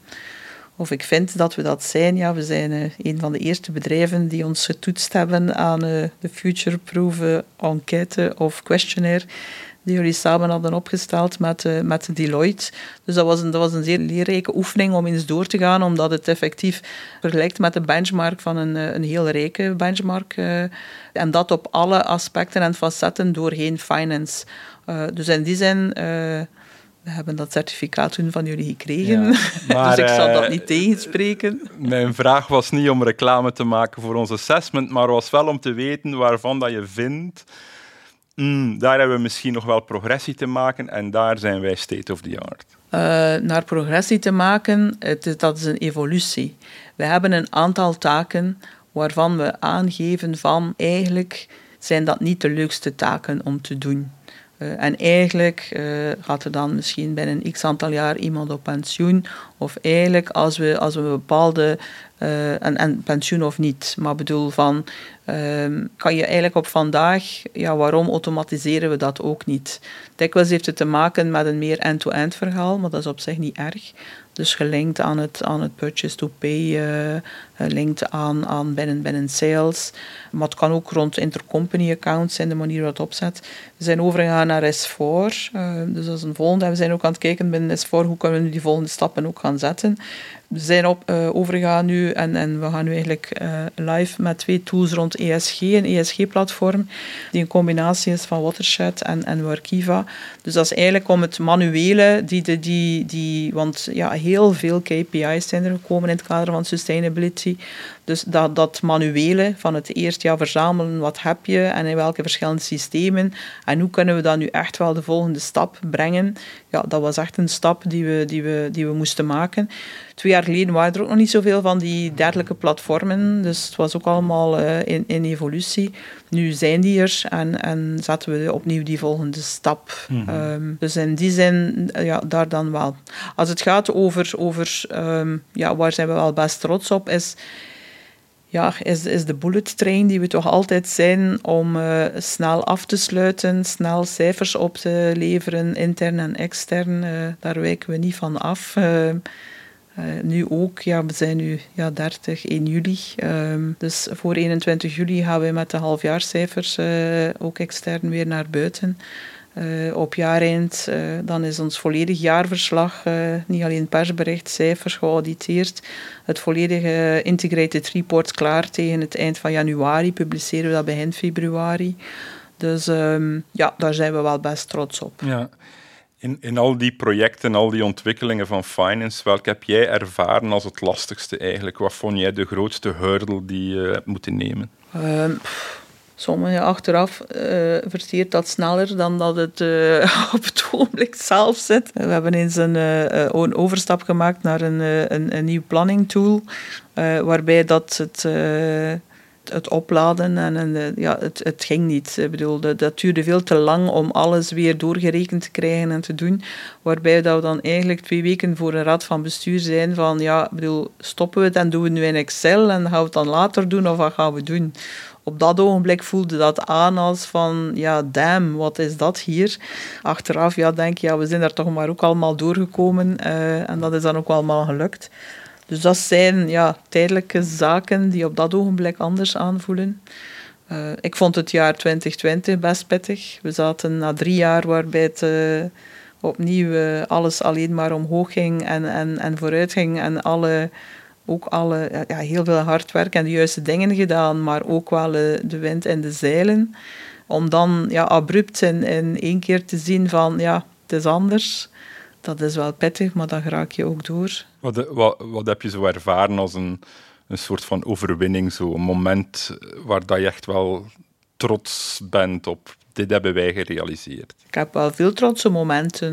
Of ik vind dat we dat zijn. Ja, we zijn uh, een van de eerste bedrijven die ons getoetst hebben aan uh, de future-proof uh, enquête of questionnaire die jullie samen hadden opgesteld met, uh, met Deloitte. Dus dat was, een, dat was een zeer leerrijke oefening om eens door te gaan, omdat het effectief vergelijkt met de benchmark van een, een heel rijke benchmark. Uh, en dat op alle aspecten en facetten doorheen finance. Uh, dus in die zin... Uh, We hebben dat certificaat toen van jullie gekregen, ja, maar, dus ik zal dat niet tegenspreken. Mijn vraag was niet om reclame te maken voor ons assessment, maar was wel om te weten waarvan dat je vindt, mm, daar hebben we misschien nog wel progressie te maken en daar zijn wij state of the art. Uh, naar progressie te maken, het is, dat is een evolutie. We hebben een aantal taken waarvan we aangeven van eigenlijk zijn dat niet de leukste taken om te doen. Uh, en eigenlijk uh, gaat er dan misschien binnen x aantal jaar iemand op pensioen. Of eigenlijk als we, als we een bepaalde... Uh, en, en pensioen of niet. Maar bedoel van... Um, kan je eigenlijk op vandaag... Ja, waarom automatiseren we dat ook niet? Dikwijls heeft het te maken met een meer end-to-end verhaal. Maar dat is op zich niet erg. Dus gelinkt aan het, aan het purchase-to-pay. Uh, gelinkt aan, aan binnen, binnen sales. Maar het kan ook rond intercompany accounts zijn, de manier waarop het opzet. We zijn overgegaan naar S vier. Uh, dus dat is een volgende. En we zijn ook aan het kijken binnen S vier. Hoe kunnen we nu die volgende stappen ook gaan zetten? We zijn op, uh, overgegaan nu en, en we gaan nu eigenlijk uh, live met twee tools rond E S G, een E S G-platform, die een combinatie is van Watershed en, en Workiva. Dus dat is eigenlijk om het manuele, die, die, die, die, want ja, heel veel K P I's zijn er gekomen in het kader van sustainability. Dus dat, dat manuele van het eerst ja, verzamelen, wat heb je en in welke verschillende systemen en hoe kunnen we dan nu echt wel de volgende stap brengen. Ja, dat was echt een stap die we, die we, die we moesten maken. Twee jaar geleden waren er ook nog niet zoveel van die dergelijke platformen, dus het was ook allemaal uh, in, in evolutie. Nu zijn die er en, en zetten we opnieuw die volgende stap. Mm-hmm. Um, dus in die zin, ja, daar dan wel. Als het gaat over, over um, ja, waar zijn we wel best trots op, is... Ja, is, is de bullet train die we toch altijd zijn om uh, snel af te sluiten, snel cijfers op te leveren, intern en extern. Uh, daar wijken we niet van af. Uh, Uh, nu ook, ja, we zijn nu ja, dertig, één juli. Um, dus voor eenentwintig juli gaan we met de halfjaarscijfers uh, ook extern weer naar buiten. Uh, op jaareind, uh, dan is ons volledig jaarverslag, uh, niet alleen persbericht, cijfers geauditeerd. Het volledige integrated report klaar tegen het eind van januari. Publiceren we dat begin februari. Dus um, ja, daar zijn we wel best trots op. Ja. In, in al die projecten, al die ontwikkelingen van finance, welke heb jij ervaren als het lastigste eigenlijk? Wat vond jij de grootste hurdle die je hebt moeten nemen? Um, Sommige achteraf uh, verteert dat sneller dan dat het uh, op het ogenblik zelf zit. We hebben eens een, uh, een overstap gemaakt naar een, uh, een, een nieuw planning tool, uh, waarbij dat het... Uh, het opladen en, en ja, het, het ging niet. Ik bedoel, dat, dat duurde veel te lang om alles weer doorgerekend te krijgen en te doen, waarbij dat we dan eigenlijk twee weken voor een raad van bestuur zijn van, ja, ik bedoel, stoppen we het en doen we het nu in Excel en gaan we het dan later doen of wat gaan we doen? Op dat ogenblik voelde dat aan als van, ja, damn, wat is dat hier? Achteraf, ja, denk je, ja, we zijn daar toch maar ook allemaal doorgekomen uh, en dat is dan ook allemaal gelukt. Dus dat zijn ja, tijdelijke zaken die op dat ogenblik anders aanvoelen. Uh, ik vond het jaar twintig twintig best pittig. We zaten na drie jaar waarbij het uh, opnieuw uh, alles alleen maar omhoog ging en, en, en vooruit ging. En alle, ook alle, ja, heel veel hard werk en de juiste dingen gedaan, maar ook wel uh, de wind in de zeilen. Om dan ja, abrupt in, in één keer te zien van, ja, het is anders. Dat is wel pittig, maar dan raak je ook door. Wat, wat, wat heb je zo ervaren als een, een soort van overwinning? Zo een moment waar dat je echt wel trots bent op, dit hebben wij gerealiseerd. Ik heb wel veel trotse momenten.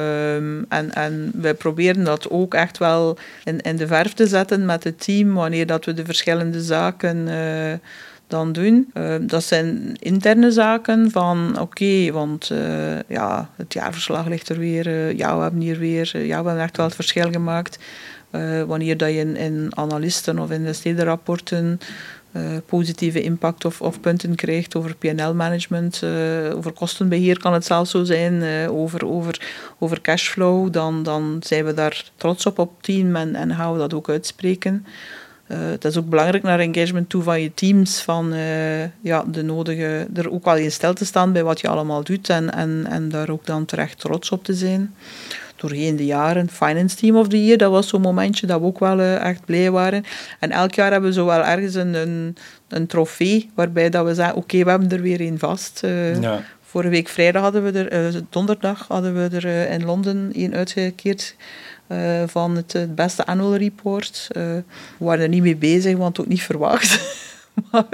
Um, en, en wij proberen dat ook echt wel in, in de verf te zetten met het team, wanneer dat we de verschillende zaken... Uh, dan doen. Uh, dat zijn interne zaken van oké, okay, want uh, ja, het jaarverslag ligt er weer, uh, ja, we hebben hier weer, uh, ja, we hebben echt wel het verschil gemaakt. Uh, wanneer dat je in, in analisten of in de stedenrapporten uh, positieve impact of, of punten krijgt over P en L-management, uh, over kostenbeheer kan het zelfs zo zijn, uh, over, over, over cashflow, dan, dan zijn we daar trots op op het team en, en gaan we dat ook uitspreken. Uh, het is ook belangrijk naar engagement toe van je teams, van uh, ja, de nodige, er ook wel in stil te staan bij wat je allemaal doet en, en, en daar ook dan terecht trots op te zijn. Doorheen de jaren, Finance Team of the Year, dat was zo'n momentje dat we ook wel uh, echt blij waren. En elk jaar hebben we zo wel ergens een, een, een trofee, waarbij dat we zeggen, oké, okay, we hebben er weer een vast. Uh, ja. Vorige week vrijdag hadden we er, uh, donderdag hadden we er uh, in Londen een uitgekeerd. Uh, van het, het beste annual report. Uh, we waren er niet mee bezig, want ook niet verwacht. maar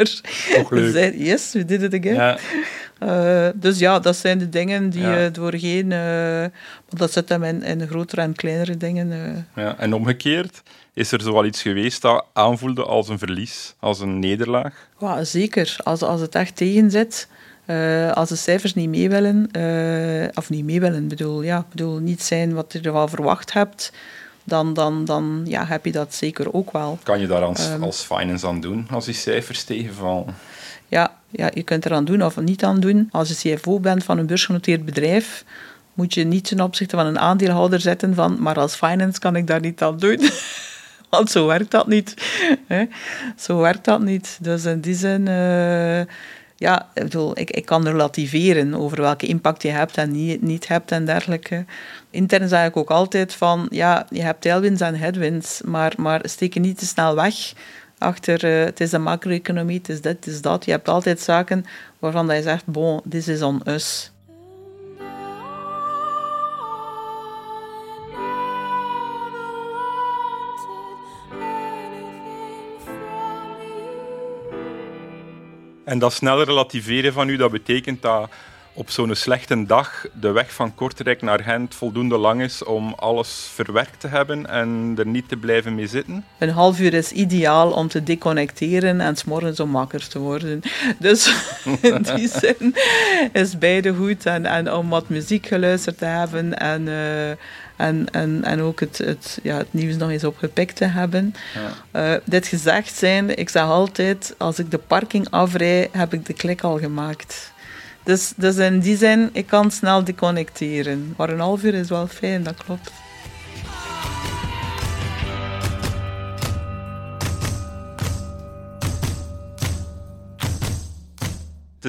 we zeiden, yes, we did it again. Ja. Uh, dus ja, dat zijn de dingen die ja. uh, doorheen... Uh, dat zit hem in, in grotere en kleinere dingen. Uh. Ja, en omgekeerd, is er zoal iets geweest dat aanvoelde als een verlies, als een nederlaag? Ja, zeker. Als, als het echt tegen zit... Uh, als de cijfers niet mee willen, uh, of niet mee willen, bedoel, ja, bedoel niet zijn wat je ervan verwacht hebt, dan, dan, dan ja, heb je dat zeker ook wel. Kan je daar als, um, als finance aan doen, als die cijfers tegenvallen? Ja, ja, je kunt er aan doen of niet aan doen. Als je C F O bent van een beursgenoteerd bedrijf, moet je niet ten opzichte van een aandeelhouder zetten van, maar als finance kan ik daar niet aan doen. Want zo werkt dat niet. Hè? Zo werkt dat niet. Dus in die zin... Uh, Ja, ik bedoel, ik, ik kan relativeren over welke impact je hebt en niet, niet hebt en dergelijke. Intern zeg ik ook altijd van, ja, je hebt tailwinds en headwinds, maar, maar steek je niet te snel weg achter, uh, het is de macro-economie, het is dit, het is dat. Je hebt altijd zaken waarvan je zegt, bon, this is on us. En dat snelle relativeren van u, dat betekent dat op zo'n slechte dag de weg van Kortrijk naar Gent voldoende lang is om alles verwerkt te hebben en er niet te blijven mee zitten? Een half uur is ideaal om te deconnecteren en 's morgens om wakker te worden. Dus in die zin is beide goed. En, en om wat muziek geluisterd te hebben en... Uh, En, en, en ook het, het, ja, het nieuws nog eens opgepikt te hebben. Ja. Uh, dit gezegd zijnde, ik zeg altijd, als ik de parking afrij, heb ik de klik al gemaakt. Dus, dus in die zin, ik kan snel deconnecteren. Maar een half uur is wel fijn, dat klopt.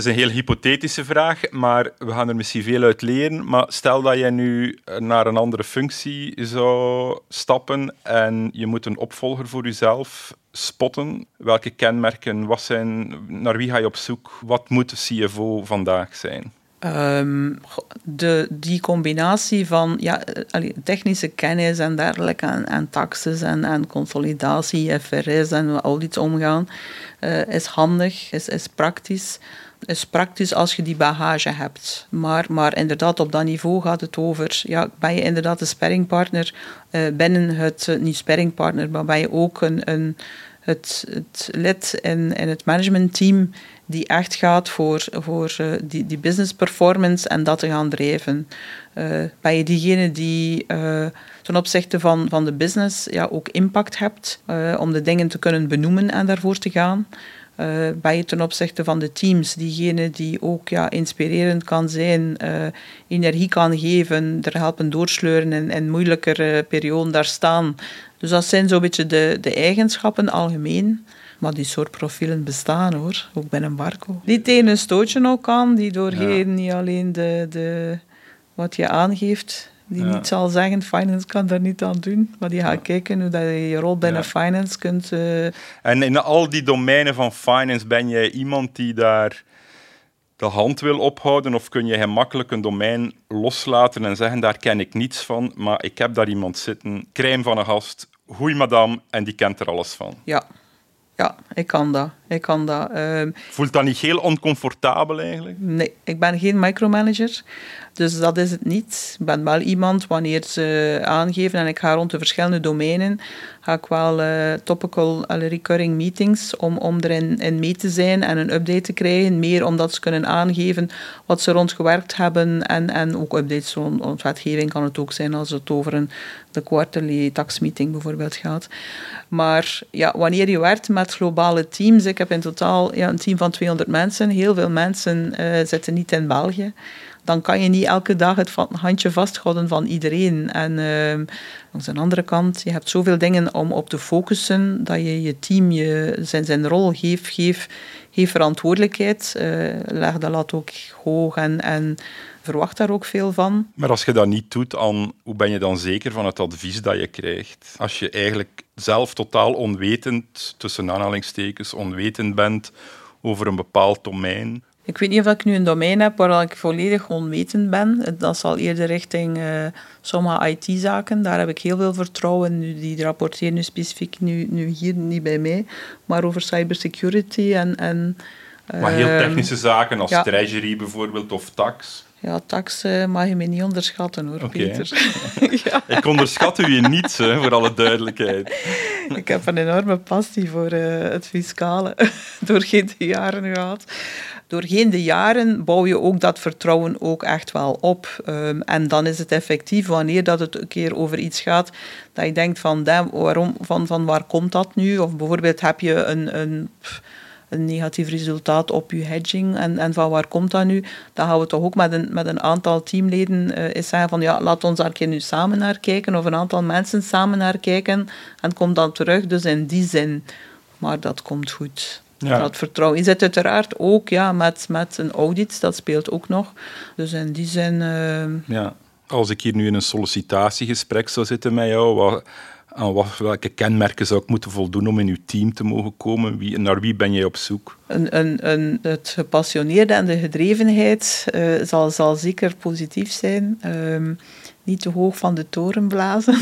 is een heel hypothetische vraag, maar we gaan er misschien veel uit leren. Maar stel dat jij nu naar een andere functie zou stappen en je moet een opvolger voor jezelf spotten. Welke kenmerken, wat zijn, naar wie ga je op zoek? Wat moet de C F O vandaag zijn? Um, de, die combinatie van ja, technische kennis en dergelijke, en, en taxes en, en consolidatie, F R S en audits omgaan, uh, is handig, is, is praktisch. Is praktisch als je die bagage hebt. Maar, maar inderdaad, op dat niveau gaat het over, ja, ben je inderdaad een sparringpartner uh, binnen het, uh, niet sparringpartner, maar ben je ook een, een, het, het lid in, in het managementteam die echt gaat voor, voor uh, die, die business performance en dat te gaan drijven. Uh, ben je diegene die uh, ten opzichte van, van de business ja, ook impact hebt uh, om de dingen te kunnen benoemen en daarvoor te gaan. Uh, ben je ten opzichte van de teams diegene die ook ja, inspirerend kan zijn, uh, energie kan geven, er helpen doorsleuren in, in moeilijkere perioden daar staan. Dus dat zijn zo'n beetje de, de eigenschappen algemeen. Maar die soort profielen bestaan hoor, ook binnen Barco. Die tegen een stootje ook kan, die doorheen ja. niet alleen de, de, wat je aangeeft, die ja. niet zal zeggen, finance kan daar niet aan doen, maar die gaat ja. kijken hoe dat je je rol binnen ja. finance kunt... Uh... En in al die domeinen van finance ben jij iemand die daar de hand wil ophouden, of kun je hem makkelijk een domein loslaten en zeggen, daar ken ik niets van, maar ik heb daar iemand zitten, crème van een gast, goeie madame, en die kent er alles van. Ja. Ja, ik kan dat. Ik kan dat. Uh, Voelt dat niet heel oncomfortabel eigenlijk? Nee, ik ben geen micromanager, dus dat is het niet. Ik ben wel iemand, wanneer ze aangeven en ik ga rond de verschillende domeinen, ga ik wel uh, topical uh, recurring meetings om, om erin in mee te zijn en een update te krijgen. Meer omdat ze kunnen aangeven wat ze rondgewerkt hebben en, en ook updates rond, rond wetgeving kan het ook zijn als het over een, de quarterly tax meeting bijvoorbeeld gaat. Maar ja, wanneer je werkt met globale teams, ik heb in totaal ja, een team van tweehonderd mensen, heel veel mensen uh, zitten niet in België. Dan kan je niet elke dag het handje vasthouden van iedereen. En uh, aan de andere kant, je hebt zoveel dingen om op te focussen, dat je je team je, zijn, zijn rol geeft, geeft, geeft verantwoordelijkheid. Uh, leg dat lat ook hoog en, en verwacht daar ook veel van. Maar als je dat niet doet, Anne, hoe ben je dan zeker van het advies dat je krijgt? Als je eigenlijk zelf totaal onwetend, tussen aanhalingstekens, onwetend bent over een bepaald domein. Ik weet niet of ik nu een domein heb waar ik volledig onwetend ben. Dat zal eerder richting uh, sommige I T-zaken. Daar heb ik heel veel vertrouwen. Nu, die rapporteren nu specifiek nu, nu hier niet bij mij, maar over cybersecurity en... en uh, maar heel technische zaken als ja. treasury bijvoorbeeld of tax. Ja, tax uh, mag je me niet onderschatten hoor, okay. Peter. ja. Ik onderschat u je niets, hè, voor alle duidelijkheid. Ik heb een enorme passie voor uh, het fiscale doorheen de jaren gehad. Doorheen de jaren bouw je ook dat vertrouwen ook echt wel op. Um, en dan is het effectief, wanneer dat het een keer over iets gaat, dat je denkt van, waarom, van, van waar komt dat nu? Of bijvoorbeeld heb je een... een een negatief resultaat op je hedging en, en van waar komt dat nu? Dan gaan we toch ook met een, met een aantal teamleden uh, eens zeggen van ja, laat ons daar een keer nu samen naar kijken of een aantal mensen samen naar kijken en komt dan terug. Dus in die zin, maar dat komt goed. Ja. Dat vertrouwen. Je zit uiteraard ook ja, met, met een audit, dat speelt ook nog. Dus in die zin... Uh... Ja. Als ik hier nu in een sollicitatiegesprek zou zitten met jou, wat... aan wat, welke kenmerken zou ik moeten voldoen om in uw team te mogen komen? Wie, naar wie ben jij op zoek? Een, een, een, het gepassioneerde en de gedrevenheid uh, zal, zal zeker positief zijn. Uh, niet te hoog van de toren blazen.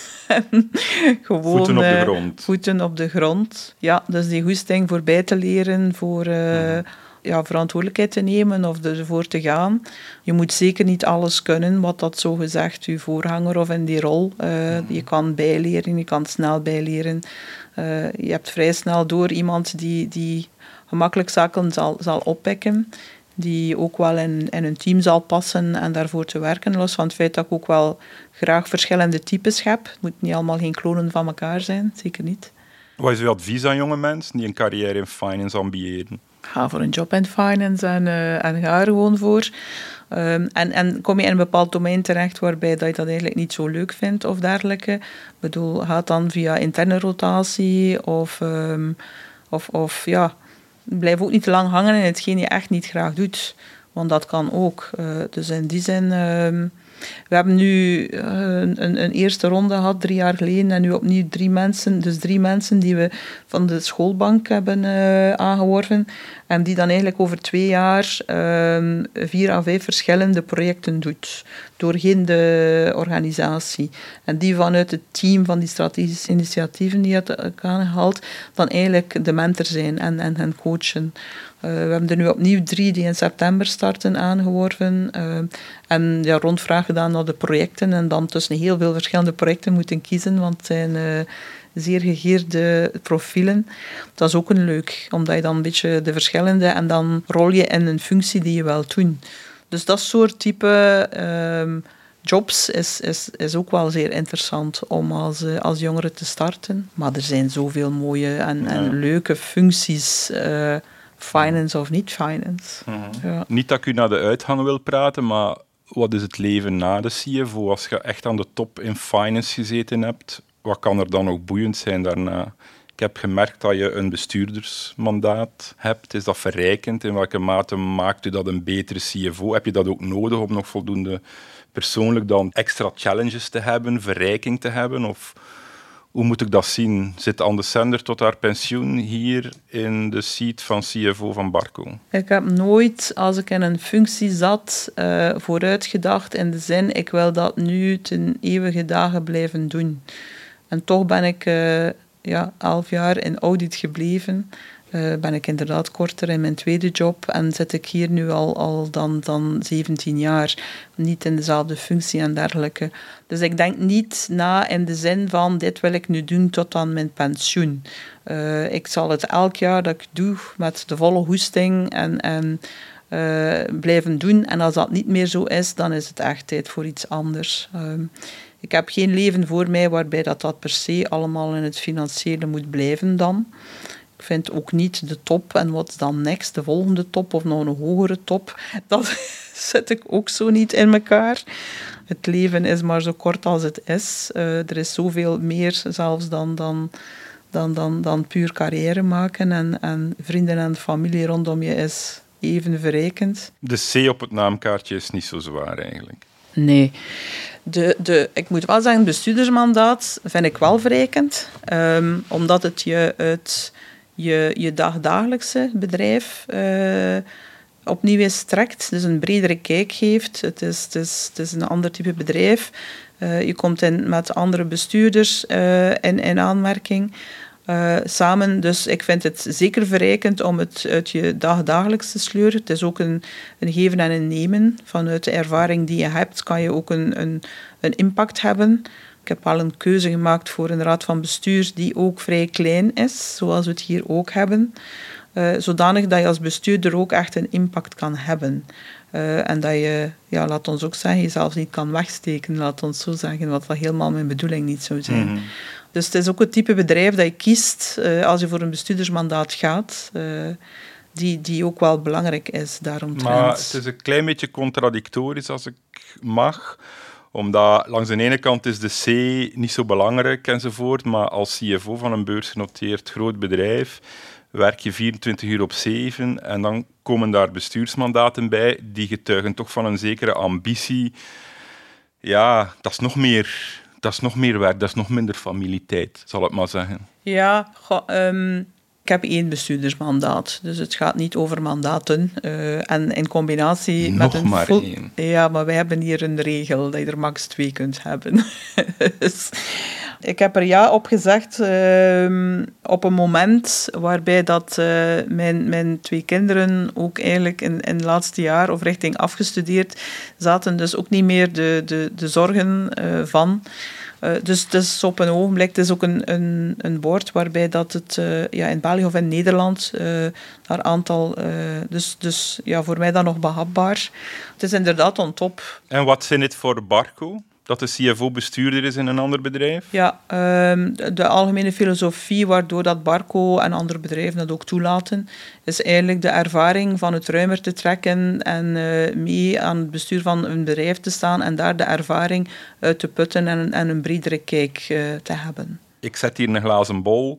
Gewoon, voeten op de grond. Uh, voeten op de grond. Ja, dus die goesting voor bij te leren, voor... Uh, hmm. Ja, verantwoordelijkheid te nemen of ervoor te gaan. Je moet zeker niet alles kunnen, wat dat zogezegd je voorganger of in die rol. Uh, mm-hmm. Je kan bijleren, je kan snel bijleren. Uh, je hebt vrij snel door iemand die, die gemakkelijk zaken zal, zal oppikken, die ook wel in, in een team zal passen en daarvoor te werken. Los van het feit dat ik ook wel graag verschillende types heb. Het moet niet allemaal geen klonen van elkaar zijn, zeker niet. Wat is uw advies aan jonge mensen die een carrière in finance ambiëren? Ga voor een job in finance en, uh, en ga er gewoon voor. Um, en, en kom je in een bepaald domein terecht waarbij dat je dat eigenlijk niet zo leuk vindt of dergelijke. Ik bedoel, ga dan via interne rotatie of, um, of, of ja, blijf ook niet te lang hangen in hetgeen je echt niet graag doet. Want dat kan ook. Uh, dus in die zin... Uh, we hebben nu uh, een, een eerste ronde gehad, drie jaar geleden. En nu opnieuw drie mensen. Dus drie mensen die we van de schoolbank hebben uh, aangeworven. En die dan eigenlijk over twee jaar uh, vier à vijf verschillende projecten doet. Doorheen de organisatie. En die vanuit het team van die strategische initiatieven die het aangehaald, dan eigenlijk de mentor zijn en, en hen coachen. Uh, we hebben er nu opnieuw drie die in september starten aangeworven. Uh, en ja, rondvraag gedaan naar de projecten. En dan tussen heel veel verschillende projecten moeten kiezen. Want het zijn uh, zeer gegeerde profielen. Dat is ook een leuk. Omdat je dan een beetje de verschillende... En dan rol je in een functie die je wilt doen. Dus dat soort type... Uh, jobs is, is, is ook wel zeer interessant om als, uh, als jongere te starten. Maar er zijn zoveel mooie en, ja. en leuke functies... Uh, finance of niet finance. Uh-huh. Ja. Niet dat ik u naar de uitgang wil praten, maar wat is het leven na de C F O? Als je echt aan de top in finance gezeten hebt, wat kan er dan nog boeiend zijn daarna? Ik heb gemerkt dat je een bestuurdersmandaat hebt. Is dat verrijkend? In welke mate maakt u dat een betere C F O? Heb je dat ook nodig om nog voldoende persoonlijk dan extra challenges te hebben, verrijking te hebben? Of hoe moet ik dat zien? Zit Ann Desender tot haar pensioen hier in de seat van C F O van Barco? Ik heb nooit, als ik in een functie zat, uh, vooruitgedacht in de zin, ik wil dat nu ten eeuwige dagen blijven doen. En toch ben ik uh, ja, elf jaar in audit gebleven. Uh, ben ik inderdaad korter in mijn tweede job en zit ik hier nu al, al dan, dan zeventien jaar. Niet in dezelfde functie en dergelijke. Dus ik denk niet na in de zin van dit wil ik nu doen tot aan mijn pensioen. Uh, ik zal het elk jaar dat ik doe met de volle hoesting en, en uh, blijven doen. En als dat niet meer zo is, dan is het echt tijd voor iets anders. Uh, ik heb geen leven voor mij waarbij dat, dat per se allemaal in het financiële moet blijven dan. Ik vind ook niet de top en wat is dan next, de volgende top of nog een hogere top. Dat zet ik ook zo niet in elkaar. Het leven is maar zo kort als het is. Uh, er is zoveel meer zelfs dan, dan, dan, dan, dan puur carrière maken. En, en vrienden en familie rondom je is even verrijkend. De C op het naamkaartje is niet zo zwaar eigenlijk. Nee. De, de, ik moet wel zeggen, het bestuurdersmandaat vind ik wel verrijkend. Um, omdat het je uit... je, je dagdagelijkse bedrijf uh, opnieuw eens trekt, dus een bredere kijk geeft. Het is, het is, het is een ander type bedrijf. Uh, je komt in met andere bestuurders uh, in, in aanmerking uh, samen. Dus ik vind het zeker verrijkend om het uit je dagdagelijks te sleuren. Het is ook een, een geven en een nemen. Vanuit de ervaring die je hebt, kan je ook een, een, een impact hebben. Ik heb al een keuze gemaakt voor een raad van bestuur die ook vrij klein is, zoals we het hier ook hebben. Uh, zodanig dat je als bestuurder ook echt een impact kan hebben. Uh, en dat je, ja, laat ons ook zeggen, jezelf niet kan wegsteken, laat ons zo zeggen, wat dat helemaal mijn bedoeling niet zou zijn. Mm-hmm. Dus het is ook het type bedrijf dat je kiest uh, als je voor een bestuurdersmandaat gaat, uh, die, die ook wel belangrijk is daaromtrent. Maar het is een klein beetje contradictorisch, als ik mag, omdat langs de ene kant is de C niet zo belangrijk enzovoort, maar als C F O van een beursgenoteerd groot bedrijf werk je vierentwintig uur op zeven en dan komen daar bestuursmandaten bij die getuigen toch van een zekere ambitie. Ja, dat is nog meer, dat is nog meer werk, dat is nog minder familietijd, zal ik maar zeggen. Ja, go, um, ik heb één bestuurdersmandaat, dus het gaat niet over mandaten. Uh, en in combinatie nog met een... maar vol- één. Ja, maar wij hebben hier een regel dat je er max twee kunt hebben. Dus ik heb er ja op gezegd uh, op een moment waarbij dat uh, mijn, mijn twee kinderen ook eigenlijk in, in het laatste jaar of richting afgestudeerd zaten, dus ook niet meer de, de, de zorgen uh, van. Uh, dus het is op een ogenblik, het is ook een, een, een woord waarbij dat het uh, ja, in België of in Nederland uh, daar aantal, uh, dus, dus ja, voor mij dan nog behapbaar. Het is inderdaad on top. En wat zijn dit voor Barco? Dat de C F O bestuurder is in een ander bedrijf? Ja, um, de, de algemene filosofie waardoor dat Barco en andere bedrijven dat ook toelaten, is eigenlijk de ervaring van het ruimer te trekken en uh, mee aan het bestuur van een bedrijf te staan en daar de ervaring uit te putten en, en een bredere kijk uh, te hebben. Ik zet hier een glazen bol.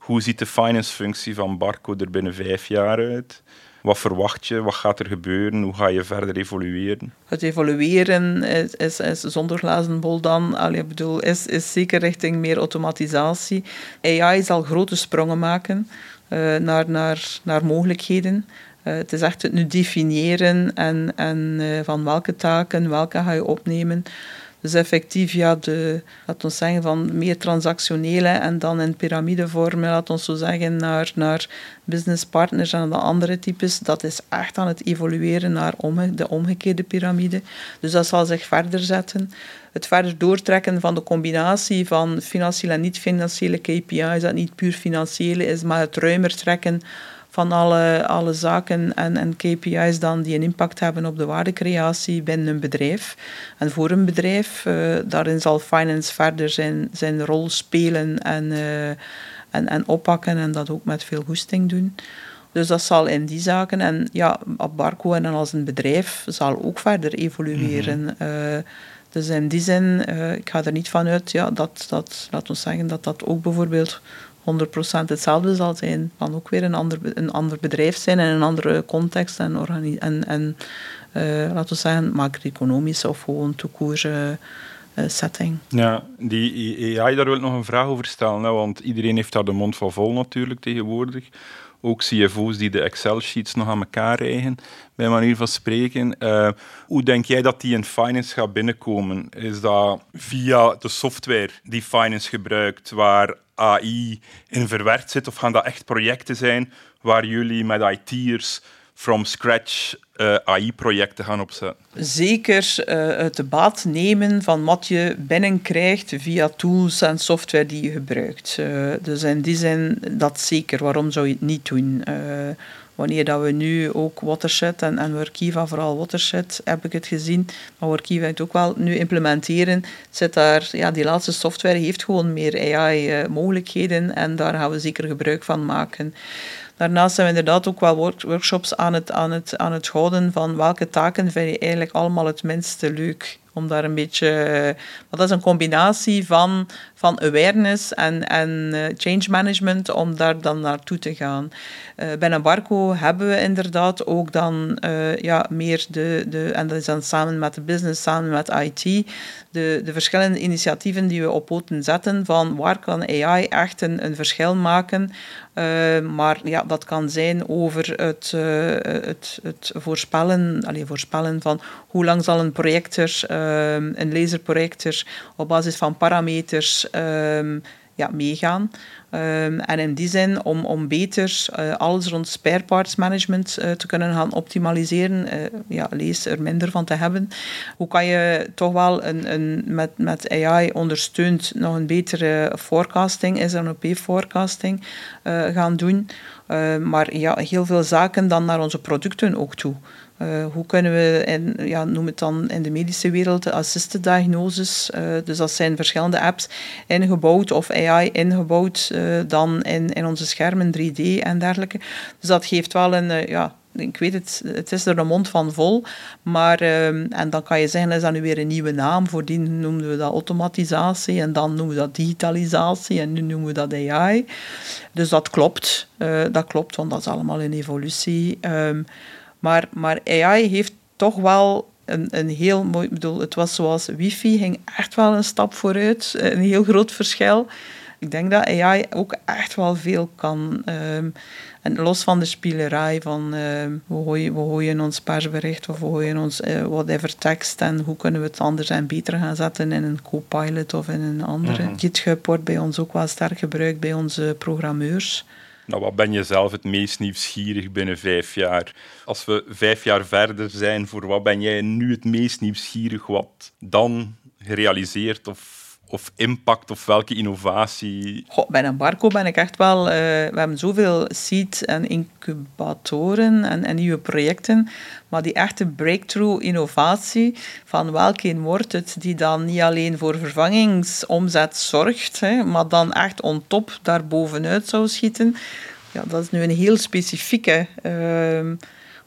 Hoe ziet de finance-functie van Barco er binnen vijf jaar uit? Wat verwacht je? Wat gaat er gebeuren? Hoe ga je verder evolueren? Het evolueren is, is, is zonder glazen bol dan, allee, bedoel, is, is zeker richting meer automatisatie. A I zal grote sprongen maken uh, naar, naar, naar mogelijkheden. Uh, het is echt het nu definiëren en, en uh, van welke taken, welke ga je opnemen. Dus effectief, ja, de, laat ons zeggen, van meer transactionele en dan in piramidevorm, laat ons zo zeggen, naar, naar businesspartners en de andere types. Dat is echt aan het evolueren naar omge- de omgekeerde piramide. Dus dat zal zich verder zetten. Het verder doortrekken van de combinatie van financiële en niet-financiële K P I's, dat niet puur financiële is, maar het ruimer trekken van alle, alle zaken en, en K P I's dan die een impact hebben op de waardecreatie binnen een bedrijf. En voor een bedrijf, uh, daarin zal finance verder zijn, zijn rol spelen en, uh, en, en oppakken en dat ook met veel goesting doen. Dus dat zal in die zaken, en ja, Barco en als een bedrijf zal ook verder evolueren. Mm-hmm. Uh, dus in die zin, uh, ik ga er niet van uit, ja, dat, dat, laat ons zeggen, dat dat ook bijvoorbeeld honderd procent hetzelfde zal zijn. Het kan ook weer een ander, een ander bedrijf zijn en een andere context en, organi- en, en uh, laten we zeggen, macro-economische of gewoon toekoer uh, uh, setting. Ja, die A I, daar wil ik nog een vraag over stellen, hè, want iedereen heeft daar de mond van vol natuurlijk tegenwoordig. Ook C F O's die de Excel-sheets nog aan elkaar rijgen, bij manier van spreken. Uh, hoe denk jij dat die in finance gaat binnenkomen? Is dat via de software die finance gebruikt, waar A I in verwerkt zit, of gaan dat echt projecten zijn waar jullie met I T'ers from scratch uh, A I-projecten gaan opzetten? Zeker uh, het debat nemen van wat je binnenkrijgt via tools en software die je gebruikt. Uh, dus in die zin, dat zeker. Waarom zou je het niet doen? Uh, wanneer dat we nu ook Watershed en, en Workiva, vooral Watershed, heb ik het gezien, maar Workiva het ook wel nu implementeren, zit daar, ja, die laatste software heeft gewoon meer A I-mogelijkheden uh, en daar gaan we zeker gebruik van maken. Daarnaast zijn we inderdaad ook wel work- workshops aan het, aan, het, aan het houden van welke taken vind je eigenlijk allemaal het minste leuk. Om daar een beetje... Maar dat is een combinatie van, van awareness en, en uh, change management om daar dan naartoe te gaan. Uh, binnen Barco hebben we inderdaad ook dan uh, ja, meer de, de... En dat is dan samen met de business, samen met I T, de, de verschillende initiatieven die we op poten zetten van waar kan A I echt een, een verschil maken. Uh, maar ja, dat kan zijn over het, uh, het, het voorspellen, allez, voorspellen van hoe lang zal een projector, uh, een laserprojector op basis van parameters uh, ja, meegaan. Um, en in die zin, om, om beter uh, alles rond spare parts management uh, te kunnen gaan optimaliseren, uh, ja, lees er minder van te hebben. Hoe kan je toch wel een, een, met, met A I ondersteund nog een betere forecasting, S N O P-forecasting uh, gaan doen. Uh, maar ja, heel veel zaken dan naar onze producten ook toe. Uh, hoe kunnen we, in, ja, noem het dan in de medische wereld, de assisted diagnoses, uh, dus dat zijn verschillende apps ingebouwd of A I ingebouwd uh, dan in, in onze schermen, drie D en dergelijke. Dus dat geeft wel een, uh, ja, ik weet het, het is er de mond van vol, maar, uh, en dan kan je zeggen, is dat nu weer een nieuwe naam, voordien noemden we dat automatisatie en dan noemen we dat digitalisatie en nu noemen we dat A I. Dus dat klopt, uh, dat klopt, want dat is allemaal een evolutie. Um, Maar, maar A I heeft toch wel een, een heel mooi... Ik bedoel, het was zoals wifi, ging echt wel een stap vooruit. Een heel groot verschil. Ik denk dat A I ook echt wel veel kan. Um, en los van de spielerij van um, we, gooien, we gooien ons persbericht of we gooien ons uh, whatever tekst en hoe kunnen we het anders en beter gaan zetten in een Copilot of in een andere. Mm-hmm. GitHub wordt bij ons ook wel sterk gebruikt bij onze programmeurs. Nou, wat ben je zelf het meest nieuwsgierig binnen vijf jaar? Als we vijf jaar verder zijn, voor wat ben jij nu het meest nieuwsgierig wat dan gerealiseerd of, of impact of welke innovatie? Goh, bij een Barco ben ik echt wel... Uh, we hebben zoveel seed- en incubatoren en, en nieuwe projecten, maar die echte breakthrough-innovatie, van welke wordt het, die dan niet alleen voor vervangingsomzet zorgt, hè, maar dan echt on top daarbovenuit zou schieten. Ja, dat is nu een heel specifieke... Uh,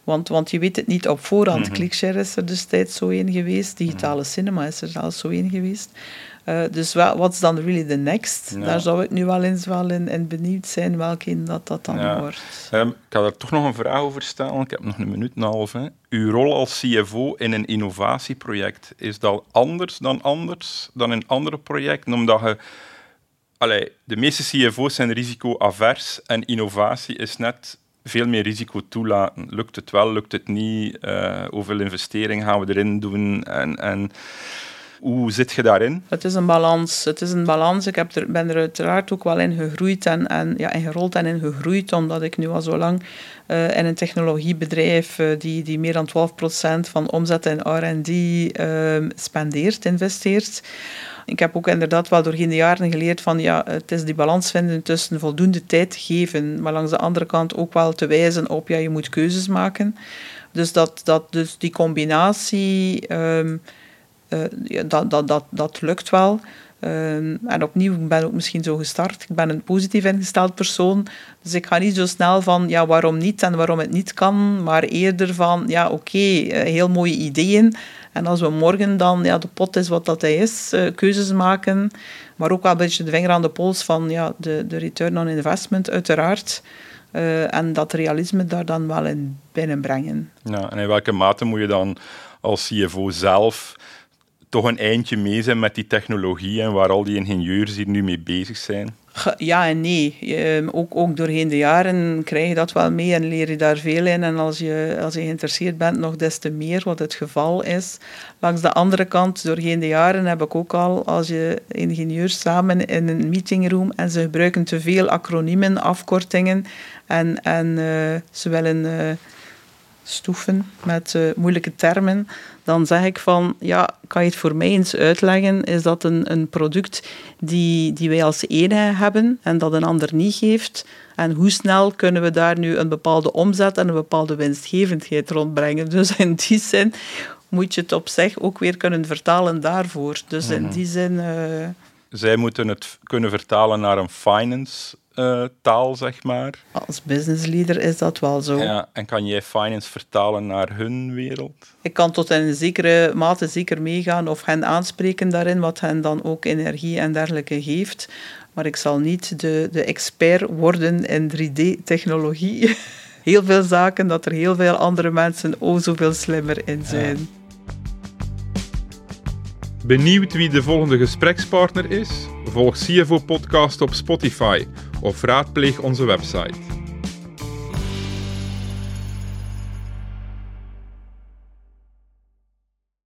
Want, want je weet het niet op voorhand. Mm-hmm. Clickshare is er destijds zo één geweest. Digitale mm-hmm. cinema is er zelfs zo één geweest. Uh, dus wat is dan really the next? Ja. Daar zou ik nu wel eens wel in, in benieuwd zijn welke dat dat dan ja. wordt. Um, ik ga daar toch nog een vraag over stellen. Ik heb nog een minuut en een half. Hè. Uw rol als C F O in een innovatieproject, is dat anders dan anders dan in andere projecten? Omdat je... Allee, de meeste C F O's zijn risico-avers en innovatie is net veel meer risico toelaten. Lukt het wel, lukt het niet? Uh, hoeveel investering gaan we erin doen? En... en hoe zit je daarin? Het is een balans. Het is een balans. Ik heb er, ben er uiteraard ook wel in gegroeid en, en ja, in gerold en in gegroeid, omdat ik nu al zo lang uh, in een technologiebedrijf uh, die, die meer dan twaalf procent van omzet in R en D uh, spendeert, investeert. Ik heb ook inderdaad wel doorheen de jaren geleerd van ja, het is die balans vinden tussen voldoende tijd te geven, maar langs de andere kant ook wel te wijzen op ja, je moet keuzes maken. Dus, dat, dat, dus die combinatie... Um, Uh, ja, dat, dat, dat, dat lukt wel. Uh, en opnieuw, ik ben ook misschien zo gestart. Ik ben een positief ingesteld persoon. Dus ik ga niet zo snel van ja, waarom niet en waarom het niet kan. Maar eerder van ja, oké, okay, uh, heel mooie ideeën. En als we morgen dan, ja, de pot is wat dat hij is, uh, keuzes maken. Maar ook wel een beetje de vinger aan de pols van ja, de, de return on investment uiteraard. Uh, en dat realisme daar dan wel in binnenbrengen. Ja, en in welke mate moet je dan als C F O zelf toch een eindje mee zijn met die technologie en waar al die ingenieurs hier nu mee bezig zijn? Ja en nee. Je, ook, ook doorheen de jaren krijg je dat wel mee en leer je daar veel in. En als je, als je geïnteresseerd bent, nog des te meer, wat het geval is. Langs de andere kant, doorheen de jaren heb ik ook al, als je ingenieurs samen in een meetingroom en ze gebruiken te veel acroniemen, afkortingen en, en uh, ze willen... Uh, stoeven met uh, moeilijke termen, dan zeg ik van, ja, kan je het voor mij eens uitleggen? Is dat een, een product die, die wij als enige hebben en dat een ander niet geeft? En hoe snel kunnen we daar nu een bepaalde omzet en een bepaalde winstgevendheid rondbrengen? Dus in die zin moet je het op zich ook weer kunnen vertalen daarvoor. Dus mm-hmm. in die zin... Uh... Zij moeten het kunnen vertalen naar een finance Uh, taal, zeg maar. Als businessleader is dat wel zo. Ja, en kan jij finance vertalen naar hun wereld? Ik kan tot in een zekere mate zeker meegaan of hen aanspreken daarin, wat hen dan ook energie en dergelijke geeft. Maar ik zal niet de, de expert worden in drie D-technologie. Heel veel zaken dat er heel veel andere mensen ook zoveel slimmer in zijn. Ja. Benieuwd wie de volgende gesprekspartner is? Volg C F O Podcast op Spotify of raadpleeg onze website.